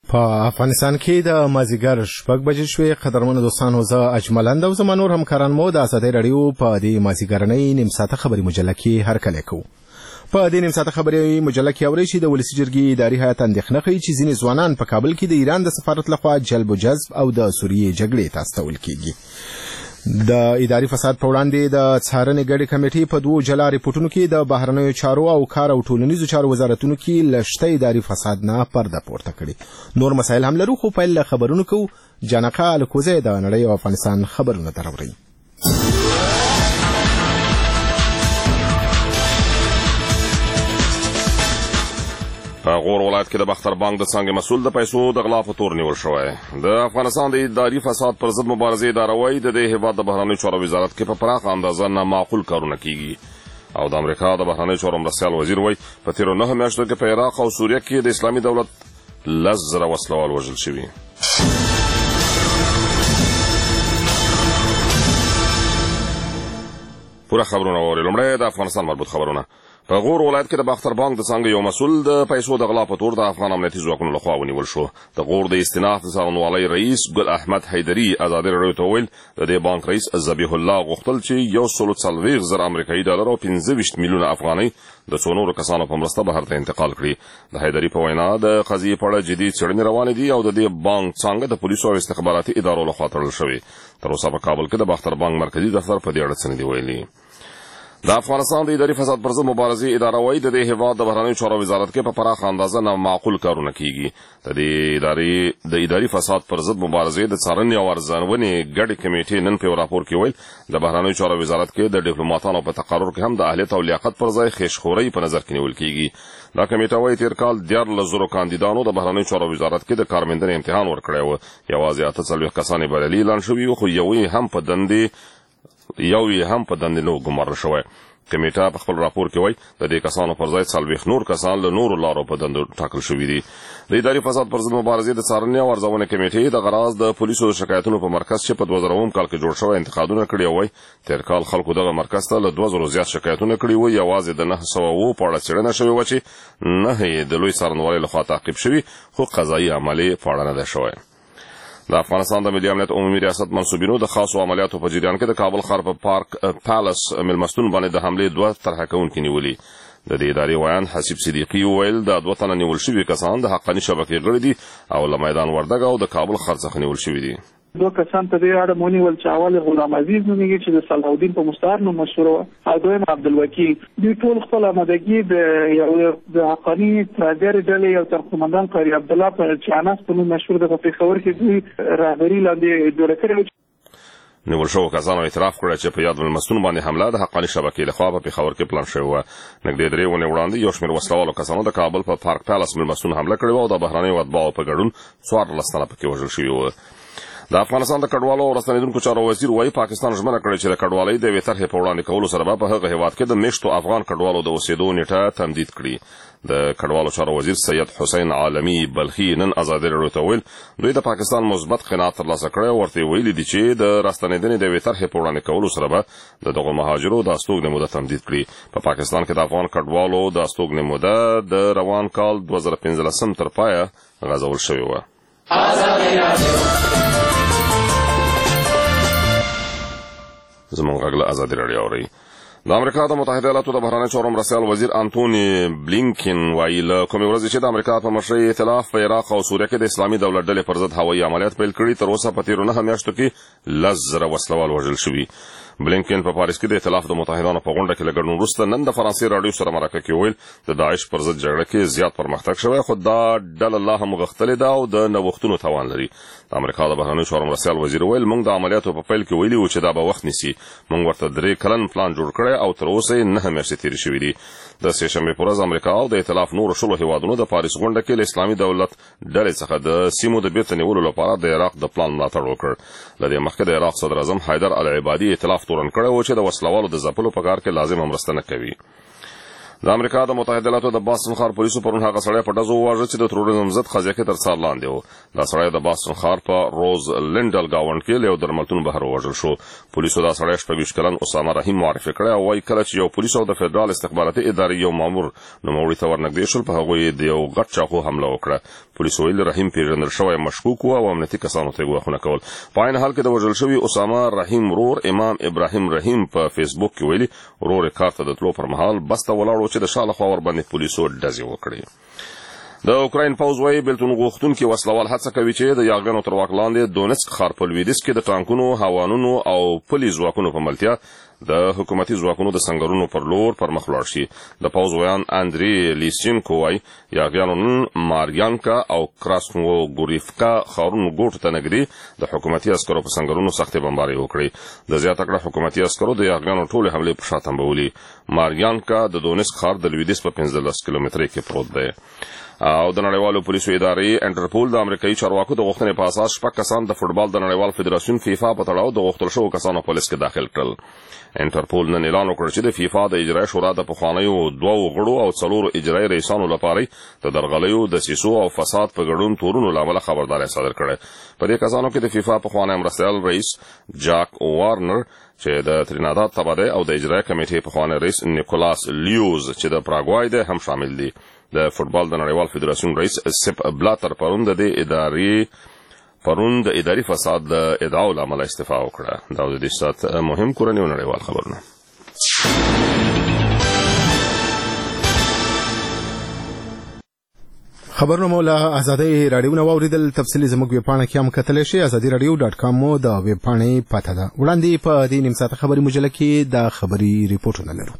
په افغانستان کې د مازیګر 6 بجې شوې. قدرمنو دوستانو، زه اجملند او زما نور همکاران مو د ازادۍ رادیو په دې مازیګرنۍ نیم ساعته خبري مجله کې هرکلی کوو. په دې نیم ساعته خبري مجله کې اورئ چې د ولسي جرګې اداري هیئت اندېښنه کوي چې ځینې ځوانان په کابل کې د ایران د سفارت لخوا جلب و جذب او د سوریې جګړې ته استول کیږي. د اداري فساد په وړاندې د څارنې ګډې کمیټې په 2 جلا ریپورتونو کې د بهرنیو چارو او کار او ټولنیزو چارو وزارتونو کې لشته اداري فساد نه پرده پورته کړي. نور مسایل هم لرو، خو پیل خبرونو کو. جانقه الکوزه د نړۍ او افغانستان خبرونه دراوړي. په غور ولایت کې د بختر بانک د څنګه مسول د پیسو د غلا په تور نیول شوی. د افغانستان د اداري فساد پر ضد مبارزې اداره وايي د دې هیواد د بهرنیو چارو وزارت کې په پراخه اندازه نامعقول کارونه کیږي او د امریکا د بهرنیو چارو مرستیال وزیر وايي په تیرو 9 میاشتو کې په عراق او سوریه کې د اسلامي دولت 10,000 وسلوال وژل شوي. پوره خبرونه اورئ. لومړی د افغانستان مربوط خبرونه. په غور ولایت کې د بختر بانک د څنګه یو مسول د پیسو د غلا په تور د افغان امنیتي ځواکونو لخوا ونیول شو. د غور د استیناف د څارنوالۍ رئیس ګل احمد حیدري ازادي راډیو ته وویل د دې بانک رئیس ذبیح الله غوښتل چې 140,000 امریکایي ډالر او 25 میلیونه افغانۍ د څو نورو کسانو په مرسته بهر ته انتقال کړي. د حیدري په وینا د قضیې په اړه جدي څېړنې روانې دي او د دې بانک څنګه د پولیسو او استخباراتي ادارو لخوا تړل شوی. تر اوسه په کابل کې د بختر بانک مرکزي دفتر په دې اړه څه نه دی ویلي. د افغانستان د اداري فساد پر ضد مبارزې اداره وايي د دې هیواد د بهرنیو چارو وزارت کې په پراخه اندازه نامعقول کارونه کیږي. د اداري فساد پر ضد مبارزې د څارنې او ارزونې ګډې کمیټې نن په راپور کې ویل د بهرنیو چارو وزارت کې د ډیپلوماټانو په تقرر کې هم د اهلیت او لیاقت پر ځای خیشخوري په نظر کې نیول کیږي. دا کمیټه وايي تیر کال 14,000 کاندیدانو د بهرنیو چارو وزارت کې د کارموندنې امتحان ورکړی و. یوازې 48 کسان بریالي اعلان شوي وو، خو یو یې هم په دندې نو ګمارل شوی. کمیټه په خپل راپور کې وایي د دې کسانو پر ځای 40 نور کسان له نورو لارو په دندو ټاکل شوي دي. د اداري فساد پر ضد مبارزې د څارنې او ارزونې کمیټې د غراض د پولیسو د شکایتونو په مرکز چې په 2000 کال کې جوړ شوی انتقادونه کړي وای. تیر کال خلکو دغه مرکز ته له 2000 زیات شکایتونه کړي وای. یوازې د 900 په اړه څېړنه شوې و چې نه یې د لوی څارنوالۍ لخوا تعقیب شوي، خو قضایي عملي په اړه نه ده شوی. د افغانستان د ملي امنیت عمومي ریاست منصوبینو د خاصو عملیاتو په جریان کې د کابل ښار په پارک پالاس مېلمستون باندې د حملې 2 طرحه کوونکي نیولي. د دې ادارې ویان حسیب صدیقي وویل د 2 تنه نیول شوي کسان د حقاني شبکې غړي دي او له میدان وردګ او د کابل ښار څخه نیول شوي دي. 2 کسان په دې اړه مونیول چې اول غلام عزیز نومېږي چې د صلاح الدین په مستعار نوم مشهور و، او دویم عبدالوکیل. دوی ټول خپل آمادګي د حقاني تراجر ډلې او ترقمندان قاری عبدالله په چاناس په نوم مشهور د پېښور کې دوی رهبري لاندې جوړه کړې. نیول شوو کسانو اعتراف کړی چې په یاد مېلمستون باندې حمله د حقاني شبکې لخوا په پېښور کې پلان شوې وه. نږدې 3 ونې وړاندې یو شمېر وسلوالو کسانو د کابل په پارک پالاس مېلمستون حمله کړې وه او د بهرنیو اتباعو په ګډون 14 تنه پکې وژل شوي وو. د افغانستان د کډوالو او راستنېدونکو چارو وزیر وايي پاکستان ژمنه کړې چې د کډوالۍ د یوې طرحې په وړاندې کولو سره به په هغه هیواد کې د میشتو افغان کډوالو د اوسېدو نیټه تمدید کړي. د کډوالو چارو وزیر سید حسین عالمي بلخي نن ازادي راډیو ته ویل دوی د پاکستان مثبت قناعت ترلاسه کړی او ورته ویلي دي چې د راستنېدنې د یوې طرحې په وړاندې کولو سره به د دغو مهاجرو د استوګنې موده تمدید کړي. په پاکستان کې د افغان کډوالو د استوګنې موده د روان کال 2015 تر پایه غځول شوې وه. زمونږ غږ له ازادي راډیو اورئ. د امریکا د متحده ایالاتو د بهرنیو چارو مرستیال وزیر انټوني بلینکن وایي له کومې ورځې چې د امریکا په مشرۍ ائتلاف په عراق او سوریه کې د اسلامي دولت ډلې پر ضد هوایي عملیات پیل کړي، تر اوسه په تیرو 9 میاشتو کې 10,000 وسلوال وژل شوي. بلینکن په پاریس کې د ائتلاف د متحدانو په غونډه کې له ګډون وروسته نن د فرانسې راډیو سره مرکه کې ویل د داعش پر ضد جګړه کې زیات پرمختګ شوی، خو دا ډله لا هم غښتلې ده او د نوښتونو توان لري. د امریکا د بهرنیو چارو مرستیال وزیر ویل موږ د عملیاتو په پیل کې ویلي وو چې دا به وخت نیسي. موږ ورته 3 کلن پلان جوړ کړی او تر اوسه یې 9 میاشتې تېرې شوي دي. د سهشنبې په ورځ امریکا او د ائتلاف نورو 16 هیوادونو د پاریس غونډه کې له اسلامي دولت ډلې څخه د سیمو د بیرته نیولو لپاره د عراق د پلان ملاتړ وکړ. له دې مخکې د عراق صدر اعظم حیدر العبادي ائتلاف تورن کړی و چې د وسلوالو د ځپلو په کار کې لازمه مرسته نه کوي. د امریکا د متحده ایالاتو د باستون ښار پولیسو پرون هغه سړی په ډزو وواژه چې د تروریزم ضد قضیه کې تر څار لاندې و. دا سړی د باستون ښار په روز لینډل ګاونډ کې له یو درملتون بهر ووژل شو. پولیسو دا سړی 26 کلن اسامه رحیم معرفي کړی او وایي کله چې یو پولیس او د فدرال استخباراتي ادارې یو مامور نوموړي ته ورنږدې شول په هغوی د یو غټ چاقو حمله وکړه. پولیسو ویلي رحیم پیژندل شوی مشکوک و او امنیتي کسانو ته ګواښونه کول. په عین حال کې د وژل شوي اسامه رحیم ورور امام ابراهیم رحیم په فیسبوک کې ویلي ورور کار ته د تلو پر مهال بس ته ولاړ چې د شا لخوا ورباندې پولیسو ډزې وکړې. د اوکراین پوځ وايي بېلتون غوښتونکي وسلوال هڅه کوي چې د یاغیانو تر واک لاندې دونیتسک ښار په لویدیځ کې د ټانکونو هوانونو او پلي ځواکونو په ملتیا د حکومتي ځواکونو د سنګرونو پر لور پر مخ لاړ شي. د پوځ ویان اندری لیسینکو وايي یاغیانو نن ماریانکا او کراسنوګوریفکا ښارونو ګوټو ته نږدې د حکومتي عسکرو په سنګرونو سختې بمبارۍ وکړې. د زیاته کړه حکومتي عسکرو د یاغیانو ټولې حملې په شا تنبولي. ماریانکا د دونیتسک ښار د لویدیځ په 15 کیلومترۍ کې پروت دی. او د نړیوالو پولیسو ادارې انټرپول د امریکایي چارواکو د غوښتنې په اساس 6 کسان د فوټبال د نړیوال فدراسیون فیفا په تړاو د غوښتل شوو کسانو په لیست کې داخل کړل. انټرپول نن اعلان وکړ چې د فیفا د اجرایي شورا د پخوانیو 2 غړو او 4 اجرایي رئیسانو لپاره د درغلیو د سیسو او فساد په ګډون تورونو لامل خبرداري صادر کړه. په دې کسانو کې د فیفا پخوانی مرستیال رئیس جاک وارنر چې د تریناداد تبادله او د اجرایي کمیټې پخوانی رئیس نیکولاس لیوز چې د پراګوای دی هم شامل دي. د فوټبال د نړیوال فدراسیون رئیس سپ بلاتر پرون د اداري فساد د ادعاو له امله استعفا وکړه. دا د دې سات مهم کورنی او نړیوال خبرونه. خبرونه مو له ازادي رادیو نو اوریدل. تفصیلی زموږ ویب پاڼه کې هم کتلی شئ. azadiradio.com مو د ویب پاڼې پته ده. وړاندې په دې نیم ساعته خبري مجله کې د خبري ریپورټونه لرو.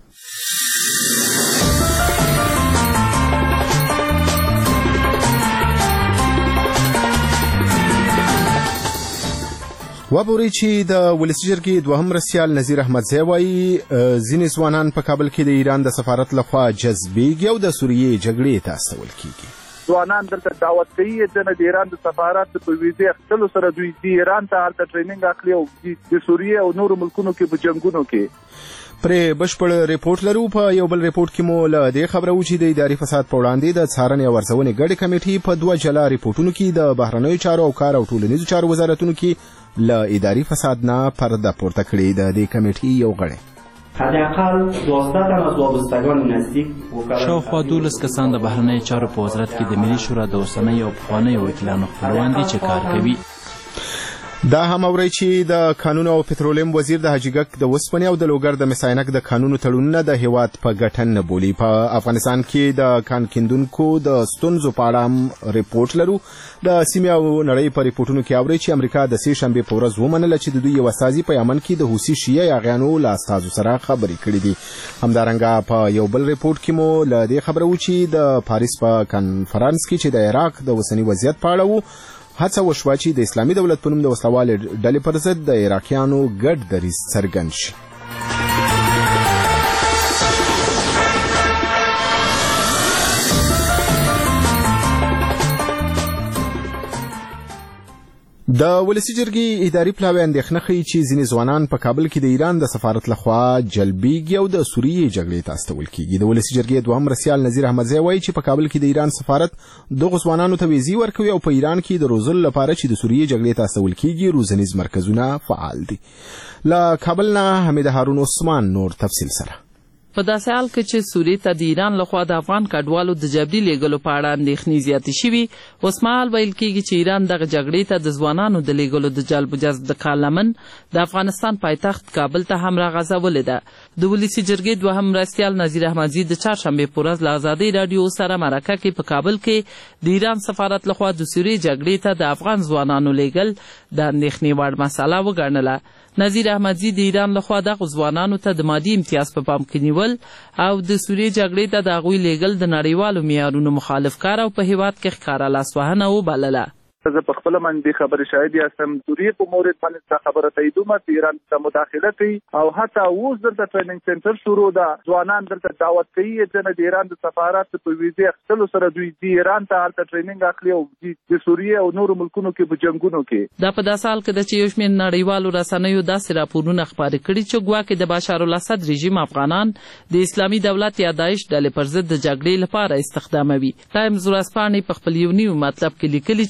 وابوري چې د ولسي جرګې دوهم رئیس نذیر احمدزی وايي ځینې ځوانان په کابل کې د ایران د سفارت لخوا جذبېږي او د سوریې جګړې ته استول کیږي. ځوانان دلته دعوت کوي چې د ایران د سفارت په ویزې اخیستلو سره دوی د ایران ته هلته ټریننګ اخلي او د سوریې او نورو ملکونو کې په جنګونو کې پرې بشپړ ریپورت لرو. په یو بل ریپورت کې مو له دې خبره و چې د اداري فساد په وړاندې د څارنې او ارزونې ګډې کمیټې په 2 جلا ریپورتونو کې د بهرنیو چارو او کار او ټولنیزو چارو وزارتونو کې له اداري فساد نه پرده پورته کړې. د دې کمیټې یو غړی حداقل 12 تن از وابستگان نزدیک شاوخوا 12 کسان د بهرنیو چارو په وزارت کې د ملي شورا د اوسنیو او پخوانیو وکیلانو خپلوان دي چې کار کوي. دا هم اوري چې د قانون او پټرولیم وزیر د حاجی ګک د وسپنې او د لوګر د مساینک د قانونو تړونونه د هیواد په ګټن نه بولی. په افغانستان کې د کان کیندونکو د ستونزو په اړه ریپورت لرو. د سیمې او نړۍ په ریپورتونو کې اوري چې امریکا د سې شنبه په ورځ ومنله چې د دوی یو استازي په یمن کې د حوثي شیعه یاغیانو له استازو سره خبرې کړې دي. همدارنګه په یو بل ریپورت کې مو له دې خبره و چې د پاریس په کانفرنس کې چې د عراق د اوسنی وضعیت په اړه و هڅه وشوه چې د اسلامي دولت په نوم د وسلوالې ډلې پر ضد د عراقیانو ګډ دریځ څرګند شي. د ولسي جرګې اداري پلاوی اندېښنه ښیي چې ځینې ځوانان په کابل کې د ایران د سفارت لخوا جلبېږي او د سوریې جګړې ته استول کیږي. د ولسي جرګې دوهم رئیس نذیر احمدزی وایي چې په کابل کې د ایران سفارت دغو ځوانانو ته ویزې ورکوي او په ایران کې د روزلو لپاره چې د سوریې جګړې ته استول کیږي روزنیز مرکزونه فعال دي. له کابل نه حمید هارون عثمان نور تفصیل سره. په داسې حال کې چې سوریې ته د ایران لخوا د افغان کډوالو د جبري لیږلو په اړه اندېښنې زیاتې شوي. اوس مهال ویل کېږي چې ایران دغه جګړې ته د ځوانانو د لیږلو د جلب و جذب د کار لمن د افغانستان پایتخت کابل ته هم راغځولې ده. د ولسي جرګې دوهم رئیس نذیر احمدزي د چهارشنبې په ورځ له ازادۍ راډیو سره مرکه کې په کابل کې د ایران سفارت لخوا د سوریې جګړې ته د افغان ځوانانو لیږل د اندېښنې وړ مسله وګڼله. نذیر احمدزي د ایران لخوا دغو ځوانانو ته د مادي امتیاز په پام کې نیول او د سوریې جګړې ته د هغوی لیږل د نړیوالو معیارونو مخالف کار او په هیواد کې ښکاره لاسوهنه وبلله. زه په خپل باندې خبرې شاهد یاستم. سوریې په مورد باندې خبره تاییدومه چې ایران ته مداخله کوي او حتی اوس دلته ټریننګ سنټر شروع ده. ځوانان دلته دعوت کوي چې د ایران د سفارت په ویزې اخیستلو سره دوی د ایران ته هلته ټریننګ اخلي او د سوریې او نورو ملکونو کې په جنګونو کې. دا په داسې حال کې ده چې یو شمېر نړیوالو رسنیو داسې راپورونه خپاره کړي چې ګواکې د بشار الاسد رژیم افغانان د اسلامي دولت یا داعش ډلې پر ضد د جګړې لپاره استخداموي. ټایمز ورځپاڼې په خپل یو نیو مطلب کې لیکلي چې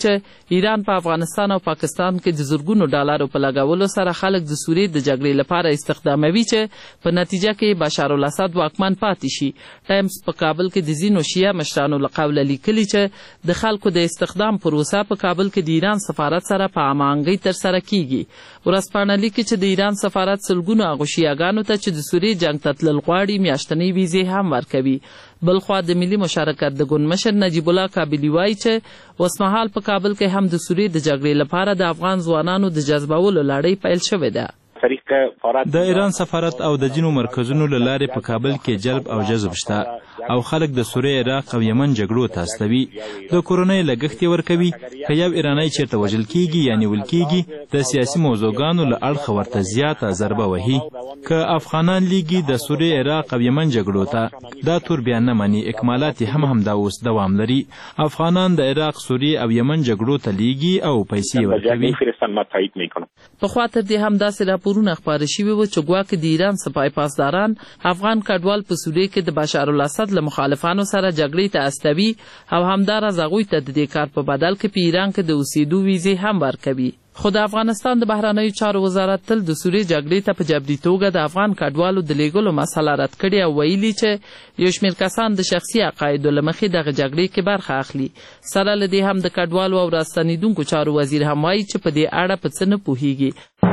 ایران په افغانستان او پاکستان کې د زرګونو ډالرو په لګولو سره خلک د سوریې د جګړې لپاره استخداموي چې په نتیجه کې بشار الاسد واکمن پاتې شي. ټایمز په کابل کې د ځینو شیعه مشرانو له قوله لیکلي چې د خلکو د استخدام پروسه په کابل کې د ایران سفارت سره په امانګۍ ترسره کیږي. ورځپاڼه لیکي چې د ایران سفارت سلګونو هغو شیعهګانو ته چې د سوریې جنګ ته تلل غواړي میاشتنۍ ویزې هم ورکوي. بلخوا د ملي مشارکت د ګوند مشر نجیب الله کابلی وایي چې اوسمهال په کابل کې هم د سوریې د جګړې لپاره د افغان ځوانانو د جذبولو لړۍ پیل شوې ده. د ایران سفارت او د ځینو مرکزونو له لارې په کابل کې جلب او جذب شته او خلک د سوریې، عراق او یمن جګړو ته استوي. د کورنۍ لګښت ورکوي. که یو ایرانی چیرته وژل کیږي یا نیول کیږي د سیاسي موضوعګانو له اړخه ورته زیاته ضربه وهي. که افغانان لیږي د سوریې، عراق او یمن جګړو ته دا تور بیا نه مني. اکمالات هم همدا اوس دوام لري. افغانان د عراق، سوریې او یمن جګړو ته لیږي او پیسې ورکوي. پخوا تر دې هم داسې راپورونه خپاره شوي وو چې ګواکې د ایران سپاه پاسداران افغان کډوال په سوریې کې د بشار الاسد له مخالفانو سره جګړې ته استوي او همداراز هغوی ته د دې کار په بدل کې په ایران کې د اوسېدو ویزې هم ورکوي. خو د افغانستان د بهرنیو چارو وزارت تل د سوریې جګړې ته په جبري توګه د افغان کډوالو د لیږلو مسله رد کړې او ویلي چې یو شمېر کسان د شخصي عقایدو له مخې دغه جګړې کې برخه اخلي. سره له دې هم د کډوالو او راستنېدونکو چارو وزیر هم وایي چې په دې اړه په څه نه پوهیږي.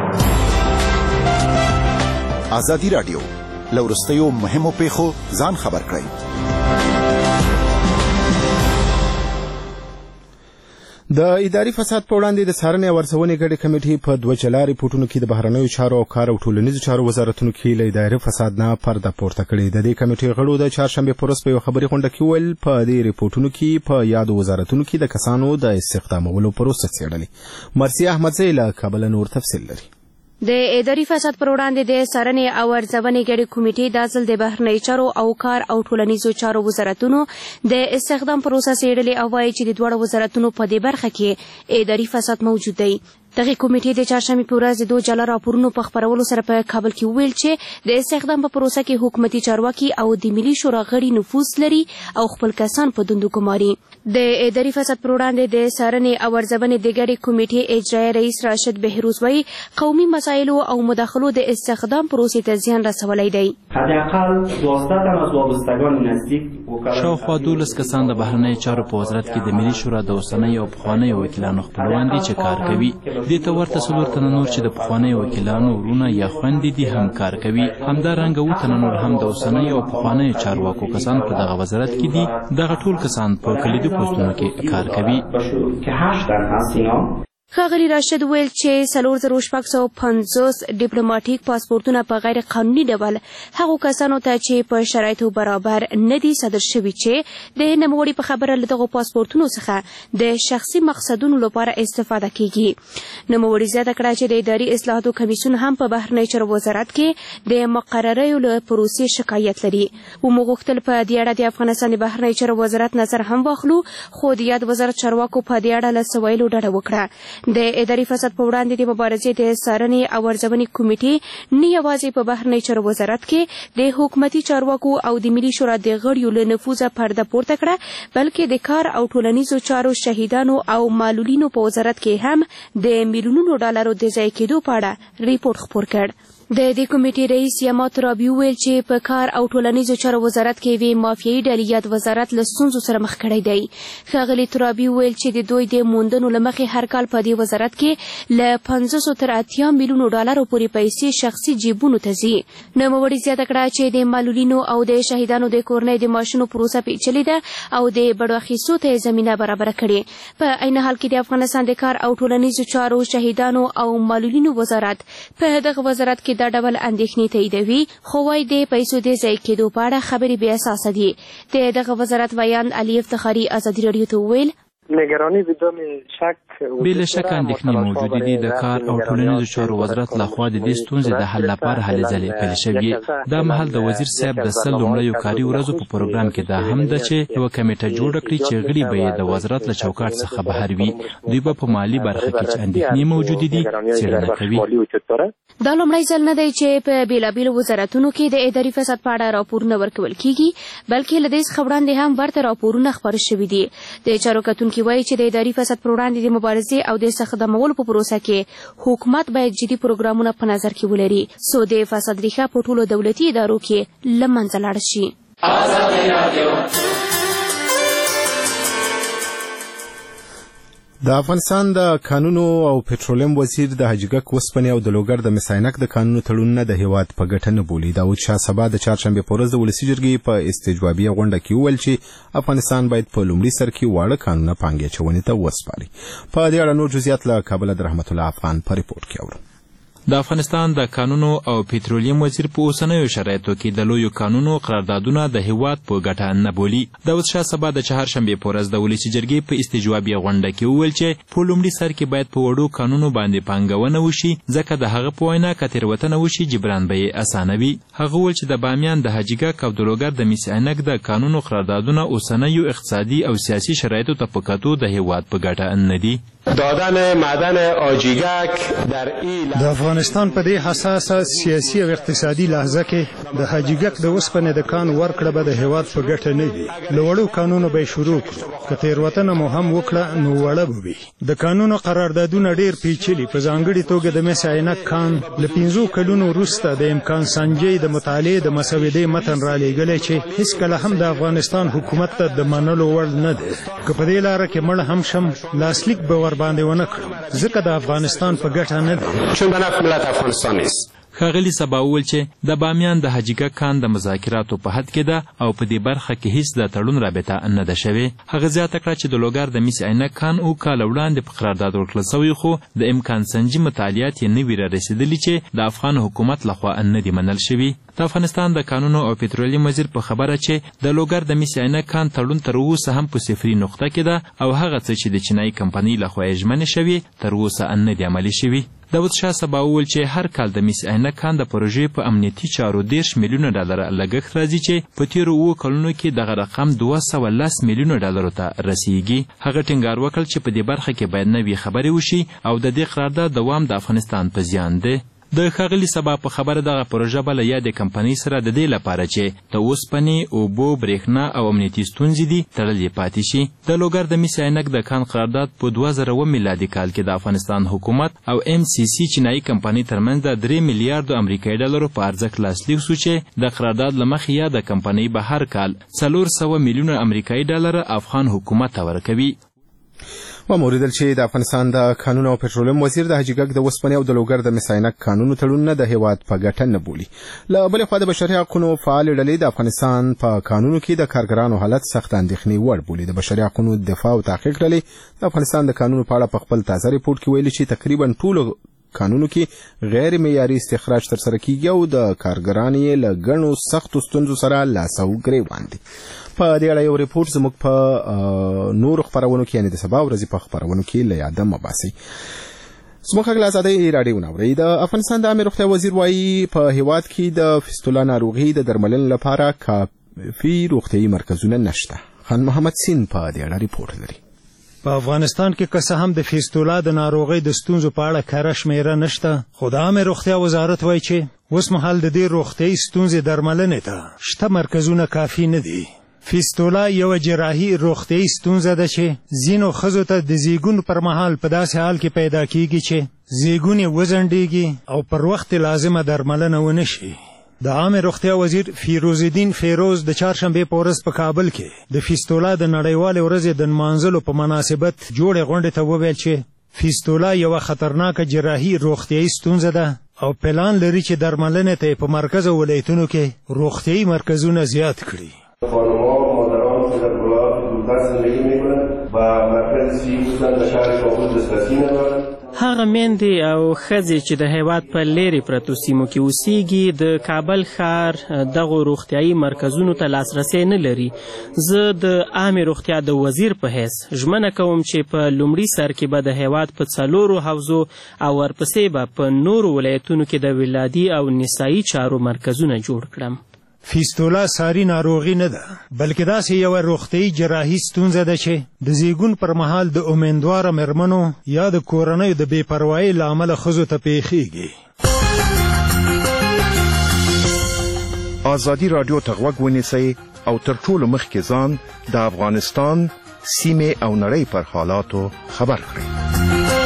ازادي راډیو له وروستیو مهمو پیښو ځان خبر کړئ. د اداري فساد په وړاندې د څارنې او ارزونې ګډې کمیټې په دوه جلا ریپورټونو کې د بهرنیو چارو او کار او ټولنیزو چارو وزارتونو کې له اداري فساد نه پرده پورته کړې. د دې کمیټې غړو د چهارشنبې په ورځ په یوه خبري غونډه کې وویل په دې ریپورټونو کې په یادو وزارتونو کې د کسانو د استخدامولو پروسه څېړلې. مرسي احمدزی له کابل نور تفصیل لري. د اداري فساد پر وړاندې د څارنې او ارزونې ګډې کمیټې دا ځل د بهرنیو چارو او کار او ټولنیزو چارو وزارتونو د استخدام پروسه څېړلې او وایي چې د دواړو وزارتونو په دې برخه کې اداري فساد موجود دی. دغه کمیټې د چهارشنبې په ورځ د دوه جلا راپورونو په خپرولو سره په کابل کې وویل چې د استخدام په پروسه کې حکومتي چارواکي او د ملي شورا غړي نفوذ لري او خپل کسان په دندو ګماري. د اداري فساد پر وړاندې د څارنې او ارزونې د ګډې کمیټې اجرایي رئیس راشد بهروز وایي قومي مسایلو او مداخلو د استخدام پروسې ته زیان رسولی دی. حداقل 12 تن از وابستگان نزدیک شاوخوا 12 کسان د بهرنیو چارو په وزارت کې د ملي شورا د اوسنیو او پخوانیو وکیلانو خپلوان دي چې کار کوي. دې ته ورته 4 تنه نور چې د پخوانیو وکیلانو ورونه یا خویندې دي هم کار کوي. همدارنګه 7 تنه نور هم د اوسنیو او پخوانیو چارواکو کسان په دغه وزارت کې دي. دغه ټول کسان په کلیدي پوسټونو کې کار کوي. ښاغلي راشد ویل چې 4650 ډیپلوماټیک پاسپورتونه په غیر قانوني ډول هغو کسانو ته چې په شرایطو برابر نه دي صادر شوي چې د نوموړي په خبره له دغو پاسپورتونو څخه د شخصي مقصدونو لپاره استفاده کیږي. نوموړي زیاته کړه چې د اداري اصلاحاتو کمیسیون هم په بهرنیو چارو وزارت کې د مقرریو له پروسې شکایت لري. ومو غوښتل په دې اړه د افغانستان د بهرنیو چارو وزارت نظر هم واخلو خو د یاد وزارت چارواکو په دې اړه له څه ویلو ډډه وکړه. د اداري فساد په وړاندې د مبارزې د څارنې او ارزونې کمیټې نه یوازې په بهرنیو چارو وزارت کې د حکومتي چارواکو او د ملي شورا د غړیو له نفوذه پرده پورته کړه بلکې د کار او ټولنیزو چارو شهیدانو او معلولینو په وزارت کې هم د میلیونونو ډالرو د ضایع کېدو په اړه ریپورټ خپور کړ. د دې کمیټې رئیس یما ترابي وویل چې په کار او ټولنیزو چارو وزارت کې یوې مافیایي ډلې یاد وزارت له ستونزو سره مخ کړی دی. ښاغلي ترابي وویل چې د دوی د موندنو له مخې هر کال په دې وزارت کې له 500 تر 80 میلیونو ډالرو پورې پیسې شخصي جیبونو ته ځي. نوموړي زیاته کړه چې د معلولینو او د شهیدانو د کورنۍ د معاشونو پروسه پیچلې ده او د بډو اخیستو ته زمینه برابره کړې. په عین حال کې د افغانستان د کار او ټولنیزو چارو شهیدانو او معلولینو وزارت په دغه وزارت کې دا ډول اندېښنې تاییدوي خو وايي د پیسو د ضایع کېدو په اړه خبرې بې اساسه دي. د دغه وزارت ویاند علي افتخاري ازادي راډیو ته وویل نگرانی بدون شک بلا شک اندېښنې موجودې دي. د کار او ټولنیزو چارو وزارت لخوا د دې ستونزې د حل لپاره هلې ځلې پیل شوې. دا مهال د وزیر صاحب د 100 لومړیو کاري ورځو په پروګرام کې دا هم ده چې یوه کمیټه جوړه کړي چې غړي به یې د وزارت له چوکاټ څخه بهر وي. دوی به په مالي برخه کې چې اندېښنې موجودې دي څېړنه کوي. دا لومړی ځل نه دی چې په بېلابېلو وزارتونو کې د اداري فساد په اړه راپورونه ورکول کیږي بلکې له دې څخه وړاندې هم ورته راپورونه خپاره شوي دي. د چارو کتونکي عبدالوکي وایي چې د اداري فساد پر وړاندې د مبارزې او د استخدامولو په پروسه کې حکومت باید جدي پروګرامونه په نظر کې ولري څو د فساد ریښه په ټولو دولتي ادارو کې له منځه لاړ شي. د افغانستان د کانونو او پټرولیم وزیر د حاجیګک وسپنې او د لوګر د مساینک د کانونو تړونونه د هیواد په ګټه نه بولي. داود شاه سبا د چهارشنبې په ورځ د ولسي جرګې په استجوابي غونډه کې وویل چې افغانستان باید په لومړي سر کې واړه کانونه پانګې اچونې ته وسپاري. په دې اړه نور جزئیات له کابله د رحمت الله افغان په ریپورت کې اورو. د افغانستان د کانونو او پټرولیم وزیر په اوسنیو شرایطو کې د لویو کانونو قراردادونه د هیواد په ګټه نه بولي. داود شاه سبا د چهارشنبې په ورځ د ولسي جرګې په استجوابي غونډه کې وویل چې په لومړي سر کې باید په وړو کانونو باندې پانګونه وشي ځکه د هغه په وینا که تېروتنه وشي جبران به یې اسانه وي. هغه وویل چې د بامیان د حاجیګک او د لوګر د میس عینک د کانونو قراردادونه اوسنیو اقتصادي او سیاسي شرایطو ته په کتو د هیواد په ګټه نه دي. دادن معدن آجیگک در د افغانستان په دې حساسه سیاسي او اقتصادي لحظه کې د حاجیګک د وسپنې د کان ورکړه به د هیواد په ګټه نه وي. له وړو کانونو به شروع کړو که تېروتنه مو هم وکړه نو وړه به وي. د کانونو قراردادونه ډېر پیچلي په ځانګړي توګه د مس عینک کان له 15 کلونو وروسته د امکان سنجۍ د مطالعې د مسودې متن رالیږلی چې هیڅکله هم د افغانستان حکومت ته د منلو وړ نه دی. که په دې لاره کې مړ هم شم لاسلیک به باندې ونه کړم ځکه د افغانستان په ګټه نه دی. چون به نفع ملت افغانستان نیست. ښاغلي سبا وویل چې د بامیان د حاجیګک کان د مذاکراتو په حد کې ده او په دې برخه کې هیڅ د تړون رابطه نه ده شوې. هغه زیاته کړه چې د لوګر د میس عینک کان او کاله وړاندې په قرارداد ورکړل سوی خو د امکان سنجي مطالعات یې نه وي رارسېدلي چې د افغان حکومت لخوا نه دي منل شوي. د افغانستان د کانونو او پټرولیم وزیر په خبره چې د لوګر د میس عینک کان تړون تر اوسه هم په صفري نقطه کې ده او هغه څه چې د چینایي کمپنۍ لخوا یې ژمنې شوي تر اوسه نه دي عملي شوي. داود شاه سبا وویل چې هر کال د میس عینک کان د پروژې په امنیتي چارو 10 میلیونه ډالر لګښت راځي چې په تیرو 7 کلونو کې دغه رقم 210 میلیونه ډالرو ته رسیږي. هغه ټینګار وکړ چې په دې برخه کې باید نوې خبرې وشي او د دې قرارداد دوام د افغانستان په زیان دی. د ښاغلي سبا په خبره دغه پروژه به له یادې کمپنۍ سره د دې لپاره چې د اوسپنې اوبو برېښنا او امنیتي ستونزې دي تړلې پاتې شي. د لوګر د میس عینک د کان قرارداد په 2000 میلادي کال کې د افغانستان حکومت او MCC چینایي کمپنۍ ترمنځ د 3 میلیارډو امریکایي ډالرو په ارزښت لاسلیک شو چې د قرارداد له مخې یاده کمپنۍ به هر کال 400 میلیونه امریکایي ډالر افغان حکومت ته ورکوي. وموریدل چې د افغانستان د کانونو او پټرولیم وزیر د حاجیګک د وسپنې او د لوګر د میس عینک کانونو تړونونه د هیواد په ګټه نه بولي. له بلې خوا د بشري حقوقو فعالې ډلې د افغانستان په کانونو کې د کارګرانو حالت سخت اندېښنې وړ بولي. د بشري حقوقو دفاع او تحقیق ډلې د افغانستان د کانونو په اړه په خپل تازه ریپورت کې ویلي چې تقریبا ټولو کانونو کې غیر معیاري استخراج ترسره کیږي او د کارګرانو یې له ګڼو سختو ستونزو سره لاس او ګریوان دي. په دې اړه یو ریپورت زموږ په نورو خپرونو کې یعنې د سبا ورځې په خپرونو کې له یاده مه باسئ. زموږ غږ له ازادۍ راډیو نه اورئ. د افغانستان د عامې روغتیا وزیر وایي په هیواد کې د فیستولا ناروغي د درملنې لپاره کافي روغتیایي مرکزونه نشته. خان محمد سین په دې اړه ریپورت لري. په افغانستان کې که څه هم د فیستولا د ناروغۍ د ستونزو په اړه کره شمېره نشته خو د عامې روغتیا وزارت وایي چې اوس مهال د دې روغتیایي ستونزې درملنې ته شته مرکزونه کافي نه دي. فیستولا یو جراحي روغتیایي ستونزه ده چې ځینو ښځو ته د زیږون پر مهال په داسې حال کې پیدا کیږي چې زیږون یې وځنډېږي او پر وخت لازمه درملنه ونه شي. د عامې روغتیا وزیر فیروزالدین فیروز د چهارشنبې په ورځ په کابل کې د فیستولا د نړیوالې ورځې د نمانځلو په مناسبت جوړې غونډې ته وویل چې فیستولا یوه خطرناکه جراحي روغتیایي ستونزه ده او پلان لري چې درملنې ته په مرکز او ولایتونو کې روغتیایي مرکزونه زیات کړي. خانم‌ها و مادران که در کلاهات دورتر زندگی می‌کنند و مرکز خصوصا در شهر کابل دسترسی ندارند. هغه میندې او ښځې چې د هیواد په لیرې پرتو سیمو کې اوسیږي د کابل ښار دغو روغتیایي مرکزونو ته لاسرسی نه لري. زه د عامې روغتیا د وزیر په حیث ژمنه کوم چې په لومړي سر کې به د هیواد په 4 حوزو او ورپسې به په نورو ولایتونو کې د ولادي او نسایي چارو مرکزونه جوړ کړم. فیستولا ساری ناروغي نه ده بلکې داسې یوه روغتیایي جراحي ستونزه ده چې د زیږون پر مهال د امیندواره مېرمنو یا د کورنیو د بې پروایۍ له امله ښځو ته پیښیږي. ازادي راډیو ته غوږ ونیسئ او تر ټولو مخکې ځان د افغانستان سیمې او نړۍ پر حالاتو خبر کړي.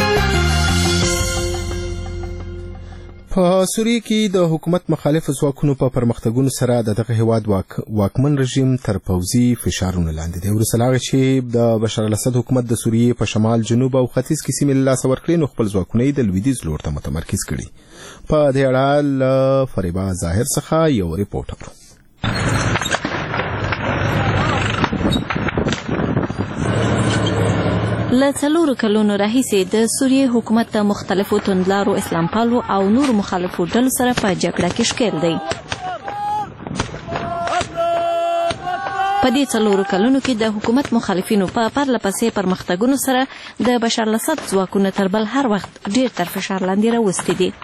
په سوریه کې د حکومت مخالف ځواکونو په پرمختګونو سره دغه هیواد واکمن رژیم تر پوځي فشارونو لاندې دی. وروسته له هغه چې د بشار الاسد حکومت د سوریې په شمال، جنوب او ختیځ کې سیمې له لاسه ورکړې، نو خپل ځواکونه یې د لویدیځ لور ته متمرکز کړي. په دې اړه له فریبا ظاهر څخه یو ریپورټ اورو. له 4 کلونو راهیسې د سوریې حکومت د مختلفو توندلارو اسلام پالو او نور مخالفو ډلو سره په جګړه کې ښکېل دی. په دې 4 کلونو کې د حکومت مخالفینو په پرله پسې پرمختګونو سره د بشار الاسد ځواکونه تر بل هر وخت ډیر تر فشار لاندې راوستي دي.